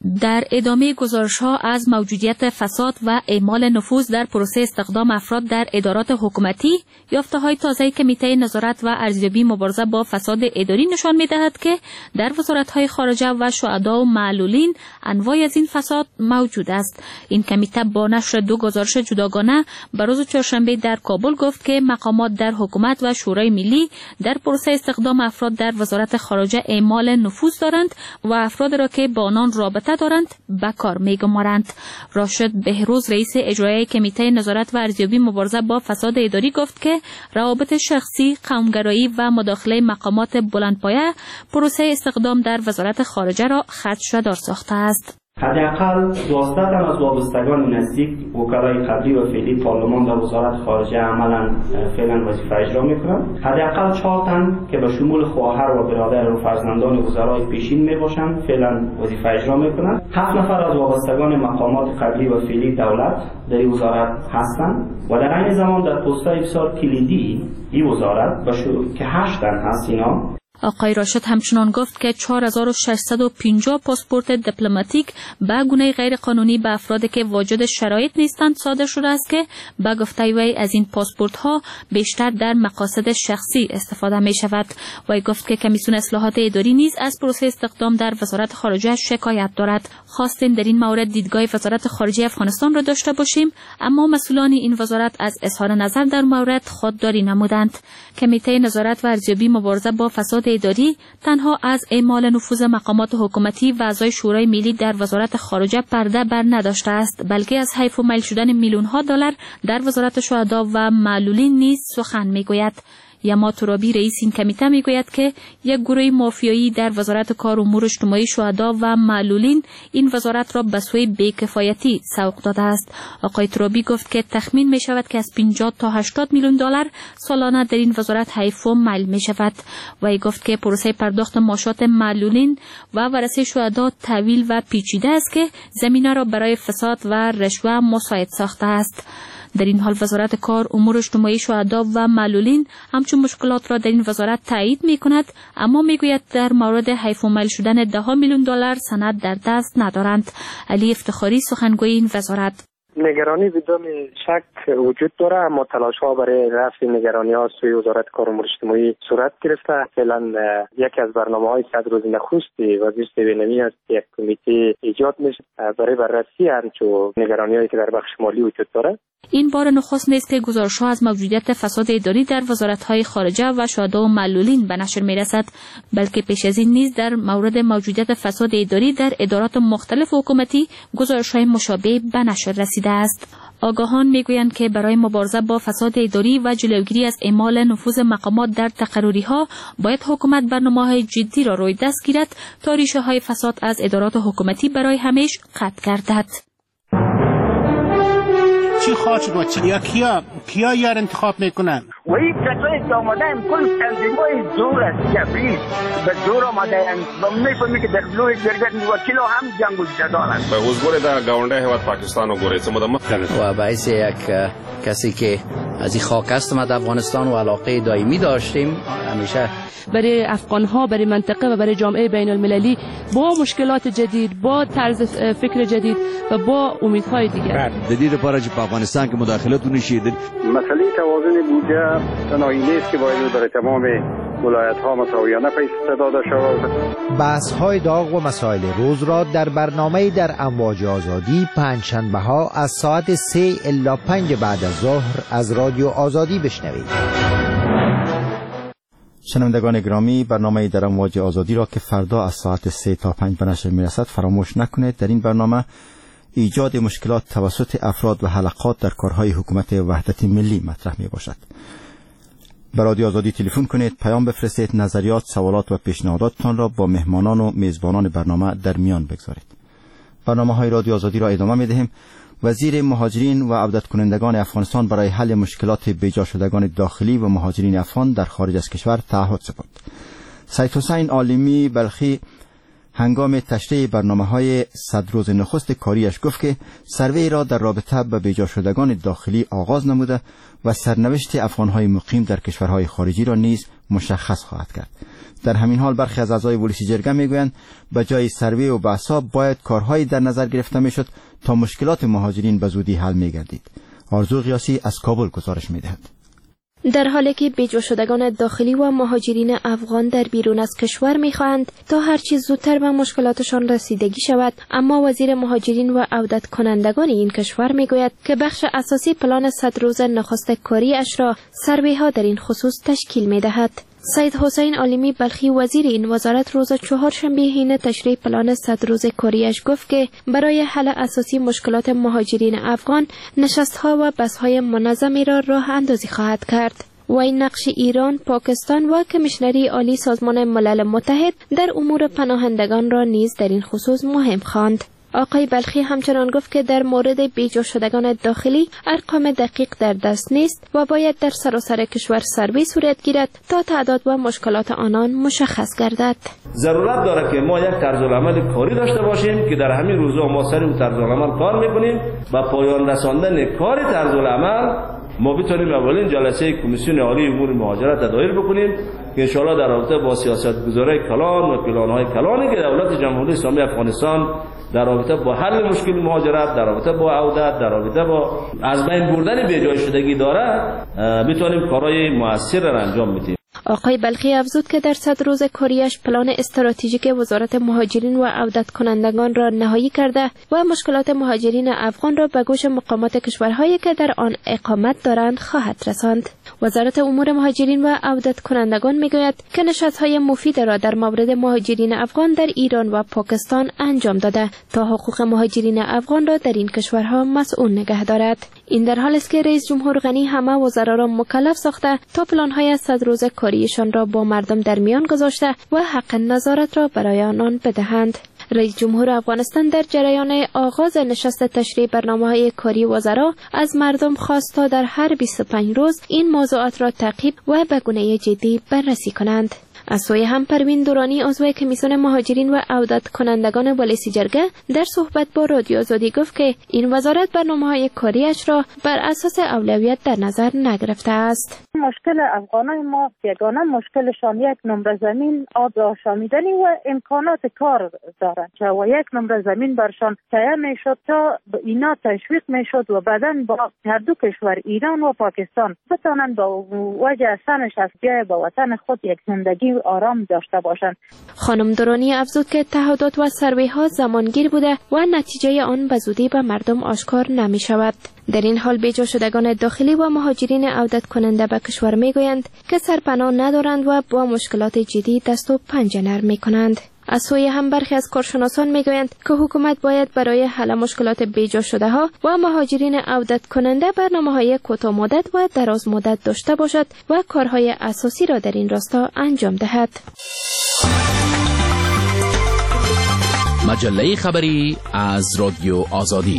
در ادامه گزارش‌ها از موجودیت فساد و اعمال نفوذ در پروسه استخدام افراد در ادارات حکومتی، یافته‌های تازه کمیته نظارت و ارزیابی مبارزه با فساد اداری نشان می‌دهد که در وزارت‌های خارجه و شهدا و معلولین انواعی از این فساد موجود است. این کمیته با نشر 2 گزارش جداگانه بر روز چهارشنبه در کابل گفت که مقامات در حکومت و شورای ملی در پروسه استخدام افراد در وزارت خارجه اعمال نفوذ دارند و افراد را که با آنان رابطه دارند به کار می‌گمارند. راشد بهروز رئیس اجرایی کمیته نظارت و ارزیابی مبارزه با فساد اداری گفت که روابط شخصی، قومگرایی و مداخله مقامات بلندپایه پروسه استخدام در وزارت خارجه را خدشه‌دار ساخته است. حداقل 12 تن از وابستگان نزدیک وکلای قبلی و فعلی پارلمان در وزارت خارجه عملا فعلا وظیفه اجرا میکنند. حداقل 4 تن که به شمول خواهر و برادر و فرزندان وزرای پیشین میباشند فعلا وظیفه اجرا میکنند. 7 نفر از وابستگان مقامات قبلی و فعلی دولت در این وزارت هستند و در عین زمان در پست‌های بسیار کلیدی این وزارت که 8 تن هست اینا. آقای راشد همچنان گفت که 4650 پاسپورت دیپلماتیک به گونه غیر قانونی به افرادی که واجد شرایط نیستند صادر شده است که به گفته وی از این پاسپورت ها بیشتر در مقاصد شخصی استفاده می شود. وی گفت که کمیسیون اصلاحات اداری نیز از پروسه استخدام در وزارت خارجه شکایت دارد. خواستیم در این مورد دیدگاه وزارت خارجه افغانستان را داشته باشیم، اما مسئولان این وزارت از اظهار نظر در مورد خودداری نمودند. کمیته نظارت و ارزیابی مبارزه با فساد اداری تنها از اعمال نفوذ مقامات حکومتی و اعضای شورای ملی در وزارت خارجه پرده بر نداشته است، بلکه از حیف و میل شدن میلیون‌ها دلار در وزارت شهدا و معلولین نیز سخن میگوید. یما ترابی رئیس این کمیته میگوید که یک گروه مافیایی در وزارت کار امور اجتماعی شهدا و معلولین این وزارت را به سوی بی‌کفایتی سوق داده است. آقای ترابی گفت که تخمین می شود که از 50 تا 80 میلیون دلار سالانه در این وزارت حیف و میل می شود. وی گفت که پروسه پرداخت معاشات معلولین و ورثه شهدا طویل و پیچیده است که زمینه را برای فساد و رشوه مساعد ساخته است. در این حال وزارت کار امور اجتماعی شهدا و معلولین همچون مشکلات را در این وزارت تایید می کند، اما می گوید در مورد حیف و میل شدن 10 میلیون دلار سند در دست ندارند. علی افتخاری سخنگوی این وزارت: نگرانی بدون شک وجود داره، اما تلاش ها برای رفع نگرانی ها سوی وزارت کار امور اجتماعی صورت گرفته. فعلا یکی از برنامه‌های 100 روز نخست وزیر سوینمی است که یک کمیته ایجاد میشه برای بررسی همچون نگرانی‌هایی که در بخش مالی وجود داره. این بار نخست نیست که گزارش‌ها از موجودیت فساد اداری در وزارت‌های خارجه و شهدا و معلولین به نشر می‌رسد، بلکه پیش از این نیز در مورد موجودیت فساد اداری در ادارات مختلف حکومتی گزارش‌های مشابه به نشر رسیده است. آگاهان میگویند که برای مبارزه با فساد اداری و جلوگیری از اعمال نفوذ مقامات در تقرری‌ها باید حکومت برنامه‌های جدی را روی دست گیرد تا ریشه‌های فساد از ادارات حکومتی برای همیشه قطع گردد. چی خواهد شد و چی یا کیا یار انتخاب میکنن؟ و این کسایی که آمدن کل تنظیم‌های زور است، جبری به زور آمدن و میفهمی که در لوی جرگت وکیل هم جنگ و جدال است. به حضور در گاونده هیواد پاکستان و گوره و باعث یک کسی که از این خاک هستم از افغانستان و علاقه دائمی داشتیم همیشه برای افغان‌ها، برای منطقه و برای جامعه بین المللی با مشکلات جدید، با طرز فکر جدید و با امیدهای دیگر. دلیل برای افغانستان که مداخلت نشید. مسئله توازن بودجه تنهایی نیست که باید برای تمام ولایت‌ها مساویانه پیش داده شود. بحث‌های داغ و مسائل روز را در برنامه در امواج آزادی پنجشنبه‌ها از ساعت 3 الی 5 بعد از ظهر از رادیو آزادی بشنوید. شنوندگان گرامی، برنامه در امواج آزادی را که فردا از ساعت 3 تا 5 به نشر میرسد فراموش نکنید. در این برنامه ایجاد مشکلات توسط افراد و حلقات در کارهای حکومت وحدت ملی مطرح می باشد. به رادیو آزادی تلفن کنید، پیام بفرستید، نظریات، سوالات و پیشنهاداتتان را با مهمانان و میزبانان برنامه در میان بگذارید. برنامه‌های رادیو آزادی را ادامه می‌دهیم. وزیر مهاجرین و عودت کنندگان افغانستان برای حل مشکلات بیجا شدگان داخلی و مهاجرین افغان در خارج از کشور تعهد سپرد. سید حسین عالمی بلخی هنگام تشریح برنامه‌های 100 روز نخست کاریش گفت که سروی را در رابطه با بیجا شدگان داخلی آغاز نموده و سرنوشت افغان‌های مقیم در کشورهای خارجی را نیز مشخص خواهد کرد. در همین حال برخی از اعضای پلیس جرگه میگویند به جای سروی و بحث‌ها باید کارهایی در نظر گرفته میشد تا مشکلات مهاجرین به زودی حل میگردید. آرزو قیاسی از کابل گزارش میدهد. در حالی که بیجا شدگان داخلی و مهاجرین افغان در بیرون از کشور می‌خواهند تا هر چیز زودتر به مشکلاتشان رسیدگی شود، اما وزیر مهاجرین و عودت کنندگان این کشور میگوید که بخش اساسی پلان 100 روز نخست کاری اش را سروی‌ها در این خصوص تشکیل می‌دهد. سید حسین عالمی بلخی وزیر این وزارت روز چهارشنبه حین تشریح پلان 100 روز کاریش گفت که برای حل اساسی مشکلات مهاجرین افغان نشست‌ها و بحث‌های منظمی را راه اندازی خواهد کرد. و این نقش ایران، پاکستان و کمیشنری عالی سازمان ملل متحد در امور پناهندگان را نیز در این خصوص مهم خواند. آقای بلخی همچنان گفت که در مورد بیجا شدگان داخلی ارقام دقیق در دست نیست و باید در سراسر کشور سروی صورت گیرد تا تعداد و مشکلات آنان مشخص گردد. ضرورت داره که ما یک طرز العمل کاری داشته باشیم که در همین روزها ما سر اون طرز العمل کار میکنیم و پایان رساندن کار طرز العمل ما بتونیم اولین جلسه کمیسیون عالی امور مهاجرت تدایر بکنیم که ان شاءالله در رابطه با سیاست‌گذاری کلان و پلان‌های کلانی که دولت جمهوری اسلامی افغانستان در رابطه با حل مشکل مهاجرت، در رابطه با عودت، در رابطه با از بین بردن بی‌جای شدگی داره بتونیم کارهای مؤثر را انجام بدیم. آقای بلخی افزود که در 100 روز کاریش پلان استراتژیک وزارت مهاجرین و عودت کنندگان را نهایی کرده و مشکلات مهاجرین افغان را به گوش مقامات کشورهایی که در آن اقامت دارند خواهد رساند. وزارت امور مهاجرین و عودت کنندگان میگوید که نشست‌های مفید را در مورد مهاجرین افغان در ایران و پاکستان انجام داده تا حقوق مهاجرین افغان را در این کشورها مسئول نگه دارد. این در حالی است که رئیس جمهور غنی همه وزرا را مکلف ساخته تا پلان‌های 100 روز کاریشان را با مردم در میان گذاشته و حق نظارت را برای آنان بدهند. رئیس جمهور افغانستان در جریان آغاز نشست تشریح برنامه‌های کاری وزرا از مردم خواست تا در هر 25 روز این موضوعات را تعقیب و به گونه جدی بررسی کنند. از سوی هم پروین دورانی عضو کمیسیون مهاجرین و عودت کنندگان پلیس جرگه در صحبت با رادیو آزادی گفت که این وزارت برنامه‌های کاریش را بر اساس اولویت در نظر نگرفته است. مشکل افغانای ما یگانه مشکلشان یک نمره زمین، آب آشامیدنی و امکانات کار دارند و یک نمره زمین برشان تهیه میشد تا اینا تشویق میشد و بعداً با هر دو کشور ایران و پاکستان بتانند با وجه سنش از بیای به وطن خود یک زندگی آرام داشته باشند. خانم دورانی افزود که تهدید و سروی‌ها زمانگیر بوده و نتیجه آن به زودی به مردم آشکار نمی شود. در این حال بیجا شدگان داخلی و مهاجرین عودت کننده به کشور میگویند که سرپناه ندارند و با مشکلات جدی دست و پنجه نرم میکنند. از سوی هم برخی از کارشناسان میگویند که حکومت باید برای حل مشکلات بیجا شده ها و مهاجرین عودت کننده برنامه‌های کوتاه مدت و دراز مدت داشته باشد و کارهای اساسی را در این راستا انجام دهد. مجله خبری از رادیو آزادی.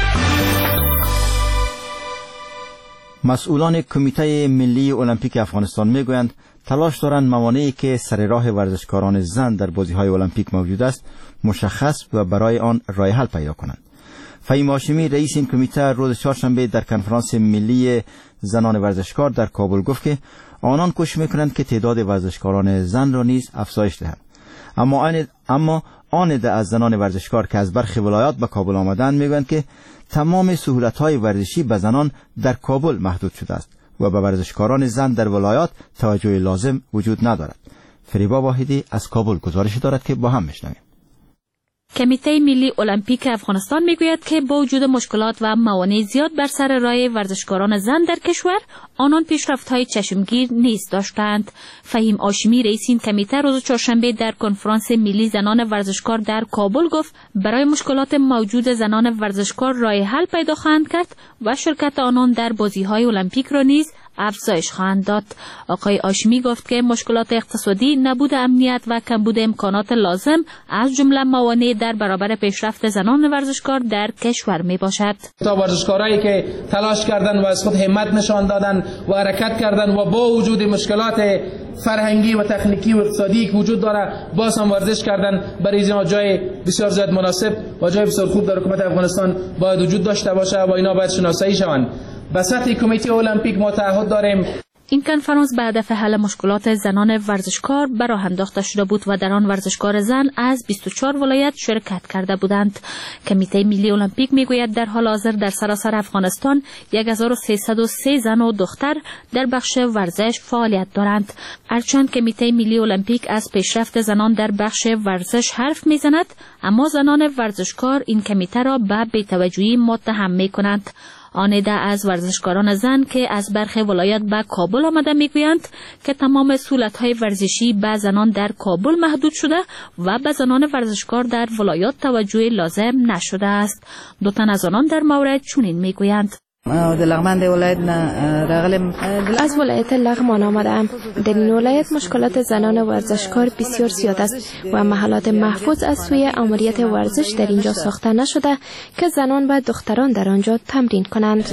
مسئولان کمیته ملی المپیک افغانستان میگویند تلاش دارند موانعی که سر راه ورزشکاران زن در بازی‌های المپیک موجود است مشخص و برای آن راه حل پیدا کنند. فهیم هاشمی رئیس این کمیته روز چهارشنبه در کنفرانس ملی زنان ورزشکار در کابل گفت که آنان کوشش می‌کنند که تعداد ورزشکاران زن را نیز افزایش دهند. اما آن عده از زنان ورزشکار که از برخی ولایات به کابل آمدند میگویند که تمام سهولت‌های ورزشی به زنان در کابل محدود شده است و به ورزشکاران زن در ولایات توجه لازم وجود ندارد. فریبا واحدی از کابل گزارش دارد که با هم میشنویم. کمیته ملی المپیک افغانستان میگوید که با وجود مشکلات و موانع زیاد بر سر راه ورزشکاران زن در کشور، آنان پیشرفت‌های چشمگیر نیز داشتند. فهیم هاشمی رئیس این کمیته روز چهارشنبه در کنفرانس ملی زنان ورزشکار در کابل گفت برای مشکلات موجود زنان ورزشکار راه حل پیدا خواهند کرد و شرکت آنان در بازی‌های المپیک را نیز افزایش خواهند داد. آقای هاشمی گفت که مشکلات اقتصادی، نبود امنیت و کمبود امکانات لازم از جمله موانع در برابر پیشرفت زنان ورزشکار در کشور می باشد. تا ورزشکارایی که تلاش کردند و از خود همت نشان دادند و حرکت کردند و با وجود مشکلات فرهنگی و تکنیکی و اقتصادی که وجود داره باز هم ورزش کردن، برای اینا جای بسیار زیاد مناسب و جای بسیار خوب در حکومت افغانستان باید وجود داشته باشه و اینا باید شناسایی شوند. به سطح کمیته المپیک ما تعهد داریم. این کنفرانس به هدف حل مشکلات زنان ورزشکار براه انداخته شده بود و در آن ورزشکار زن از 24 ولایت شرکت کرده بودند. کمیته ملی المپیک میگوید در حال حاضر در سراسر افغانستان 1303 زن و دختر در بخش ورزش فعالیت دارند. هرچند کمیته ملی المپیک از پیشرفت زنان در بخش ورزش حرف میزند، اما زنان ورزشکار این کمیته را به بی‌توجهی متهم میکنند. آنیده از ورزشکاران زن که از برخی ولایت به کابل آمده میگویند که تمام سهولت‌های ورزشی به زنان در کابل محدود شده و به زنان ورزشکار در ولایات توجه لازم نشده است. دو تن از آنان در مورد چنین میگویند: از ولایت لغمان آمدم. در این ولایت مشکلات زنان ورزشکار بسیار زیاد است و محلات محفوظ از سوی آمریت ورزش در اینجا ساخته نشده که زنان و دختران در آنجا تمرین کنند.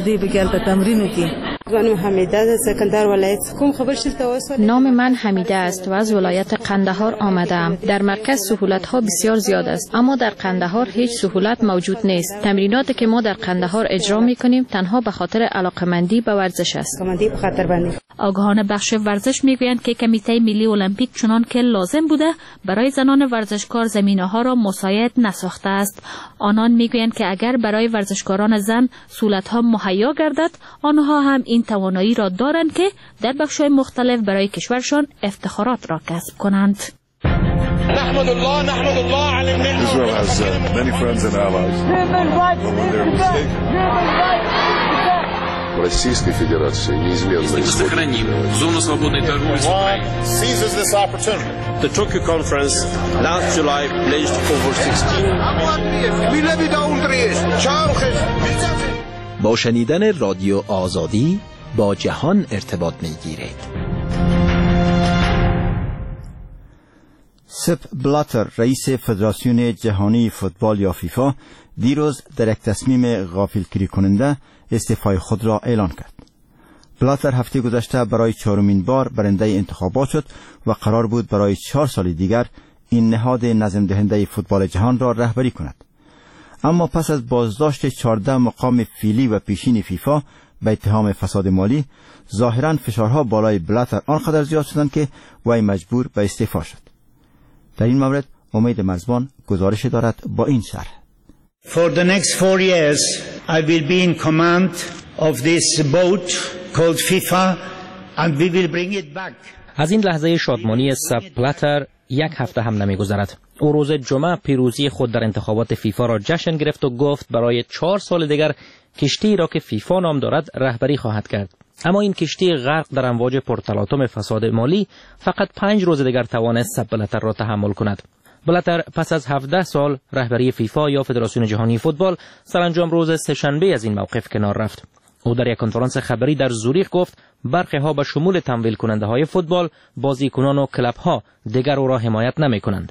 نام من حمیده است و از ولایت قندهار آمدم. در مرکز سهولت ها بسیار زیاد است، اما در قندهار هیچ سهولت موجود نیست. تمریناتی که ما در قندهار اجرا می کنیم تنها به خاطر علاقمندی به ورزش است. آگاهان بخش ورزش میگویند که کمیته ملی المپیک چنان که لازم بوده برای زنان ورزشکار زمینه‌ها را مساعد نساخته است. آنان میگویند که اگر برای ورزشکاران زن سهولت‌ها مهیا گردد، آنها هم این توانایی را دارند که در بخش‌های مختلف برای کشورشان افتخارات را کسب کنند. نحمد الله على النعمة. Israel has many friends and allies. Российской Федерации неизменно сохраним зону свободной торговли с Украиной. Seizes this opportunity. The Tokyo conference last July pledged over 16. با شنیدن رادیو آزادی با جهان ارتباط می‌گیرید. سپ بلاتر رئیس فدراسیون جهانی فوتبال یا فیفا دیروز در یک تصمیم غافلگیری کننده استعفای خود را اعلان کرد. بلاتر هفته گذشته برای 4مین بار برنده انتخابات شد و قرار بود برای 4 سال دیگر این نهاد نظم دهنده فوتبال جهان را رهبری کند. اما پس از بازداشت 14 مقام فعلی و پیشین فیفا به اتهام فساد مالی، ظاهراً فشارها بالای بلاتر آنقدر زیاد شدند که وی مجبور به استعفا شد. در این مورد امید مرزبان گزارش دارد با این شرح. For the next 4 years I will be in command of this boat called FIFA and we will bring it back. از این لحظه شادمانی سپ بلاتر یک هفته هم نمیگذرد. او روز جمعه پیروزی خود در انتخابات فیفا را جشن گرفت و گفت برای 4 سال دیگر کشتی را که فیفا نام دارد رهبری خواهد کرد. اما این کشتی غرق در امواج پرتلاطم فساد مالی فقط 5 روز دیگر توانست سپ بلاتر را تحمل کند. بلاتر پس از 17 سال رهبری فیفا یا فدراسیون جهانی فوتبال سرانجام روز سه‌شنبه از این موقف کنار رفت. او در یک کنفرانس خبری در زوریخ گفت برخی ها به شمول تمویل کننده های فوتبال، بازیکنان و کلب ها دیگر او را حمایت نمی کنند.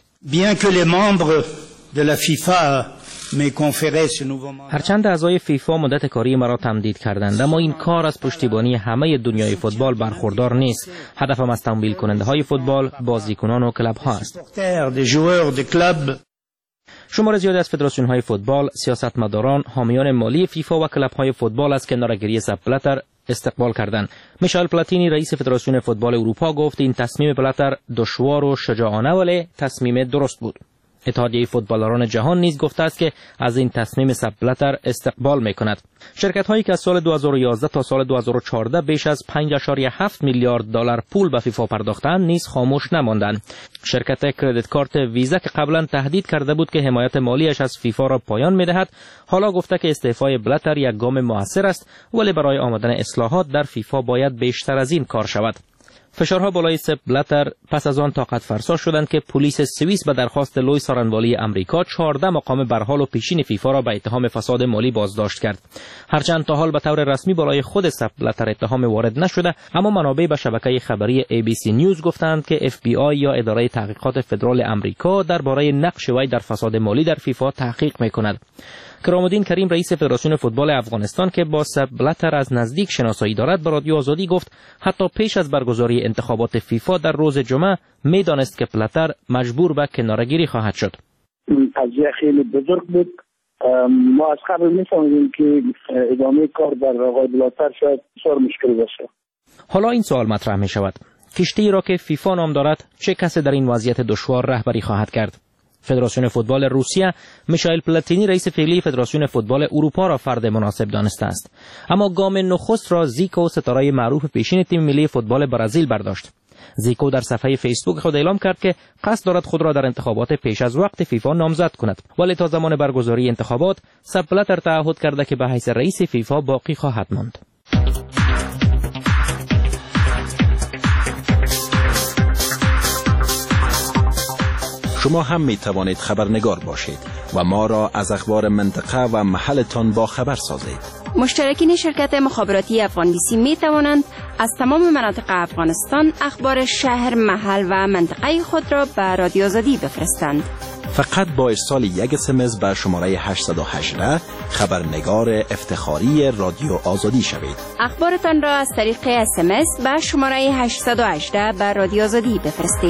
هرچند اعضای فیفا مدت کاری مرا تمدید کردند، اما این کار از پشتیبانی همه دنیای فوتبال برخوردار نیست. هدفم از تمویل کننده های فوتبال، بازیکنان و کلب ها است. شمار زیادی از فدراسیون های فوتبال، سیاستمداران، حامیان مالی فیفا و کلب های فوتبال از کناره‌گیری سپ بلاتر استقبال کردند. میشل پلاتینی رئیس فدراسیون فوتبال اروپا گفت این تصمیم بلاتر دشوار و شجاعانه ولی تصمیم درست بود. اتحادیه فوتبالران جهان نیز گفته است که از این تصمیم سپ بلاتر استقبال می‌کند. شرکت‌هایی که از سال 2011 تا سال 2014 بیش از 5.7 میلیارد دلار پول به فیفا پرداختند نیز خاموش نماندند. شرکت کردیت کارت ویزا که قبلا تهدید کرده بود که حمایت مالیش از فیفا را پایان می‌دهد، حالا گفته که استعفای بلاتر یک گام موثر است، ولی برای آمدن اصلاحات در فیفا باید بیشتر از این کار شود. فشارها بالای سپ بلاتر پس از آن طاقت فرسا شدند که پلیس سوئیس به درخواست لوی سارنوالی امریکا 14 مقام برحال و پیشین فیفا را به اتهام فساد مالی بازداشت کرد. هرچند تا حال به طور رسمی بالای خود سپ بلاتر اتهام وارد نشده، اما منابع به شبکه خبری ABC نیوز گفتند که FBI یا اداره تحقیقات فدرال امریکا درباره نقش وی در فساد مالی در فیفا تحقیق می‌کند. کرامالدین کریم رئیس فدراسیون فوتبال افغانستان که با سپ بلاتر از نزدیک شناسایی دارد به رادیو آزادی گفت حتی پیش از برگزاری انتخابات فیفا در روز جمعه میدانست که بلاتر مجبور به کناره‌گیری خواهد شد. قضیه خیلی بزرگ بود. ما از قبل می‌فهمیدیم که ادامه کار در آقای بلاتر شاید بسیار مشکل باشه. حالا این سوال مطرح می شود: کشتی را که فیفا نام دارد چه کسی در این وضعیت دشوار رهبری خواهد کرد؟ فدراسیون فوتبال روسیه میشائیل پلاتینی رئیس فعلی فدراسیون فوتبال اروپا را فرد مناسب دانسته است، اما گام نخست را زیکو، ستاره معروف پیشین تیم ملی فوتبال برزیل برداشت. زیکو در صفحه فیسبوک خود اعلام کرد که قصد دارد خود را در انتخابات پیش از وقت فیفا نامزد کند، ولی تا زمان برگزاری انتخابات سپ بلاتر تعهد کرده که به حیث رئیس فیفا باقی خواهد ماند. شما هم می توانید خبرنگار باشید و ما را از اخبار منطقه و محلتان با خبر سازید. مشترکین شرکت مخابراتی افغان بیسی می توانند از تمام مناطق افغانستان اخبار شهر، محل و منطقه خود را به رادیو آزادی بفرستند. فقط با ارسال یک SMS به شماره 818 خبرنگار افتخاری رادیو آزادی شوید. اخبارتان را از طریق SMS به شماره 818 به رادیو آزادی بفرستید.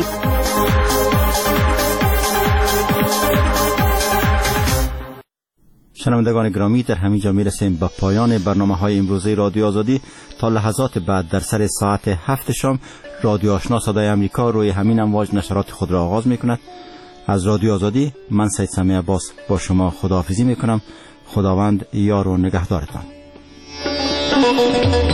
شنوندگان گرامی، در همین جا میرسیم به پایان برنامه‌های امروزه رادیو آزادی. تا لحظات بعد در سر ساعت 7 شام رادیو آشنا صدای امریکا روی همین امواج نشرات خود را آغاز میکند. از رادیو آزادی من سید سمیع عباس با شما خداحافظی میکنم. خداوند یار و نگهدارتان.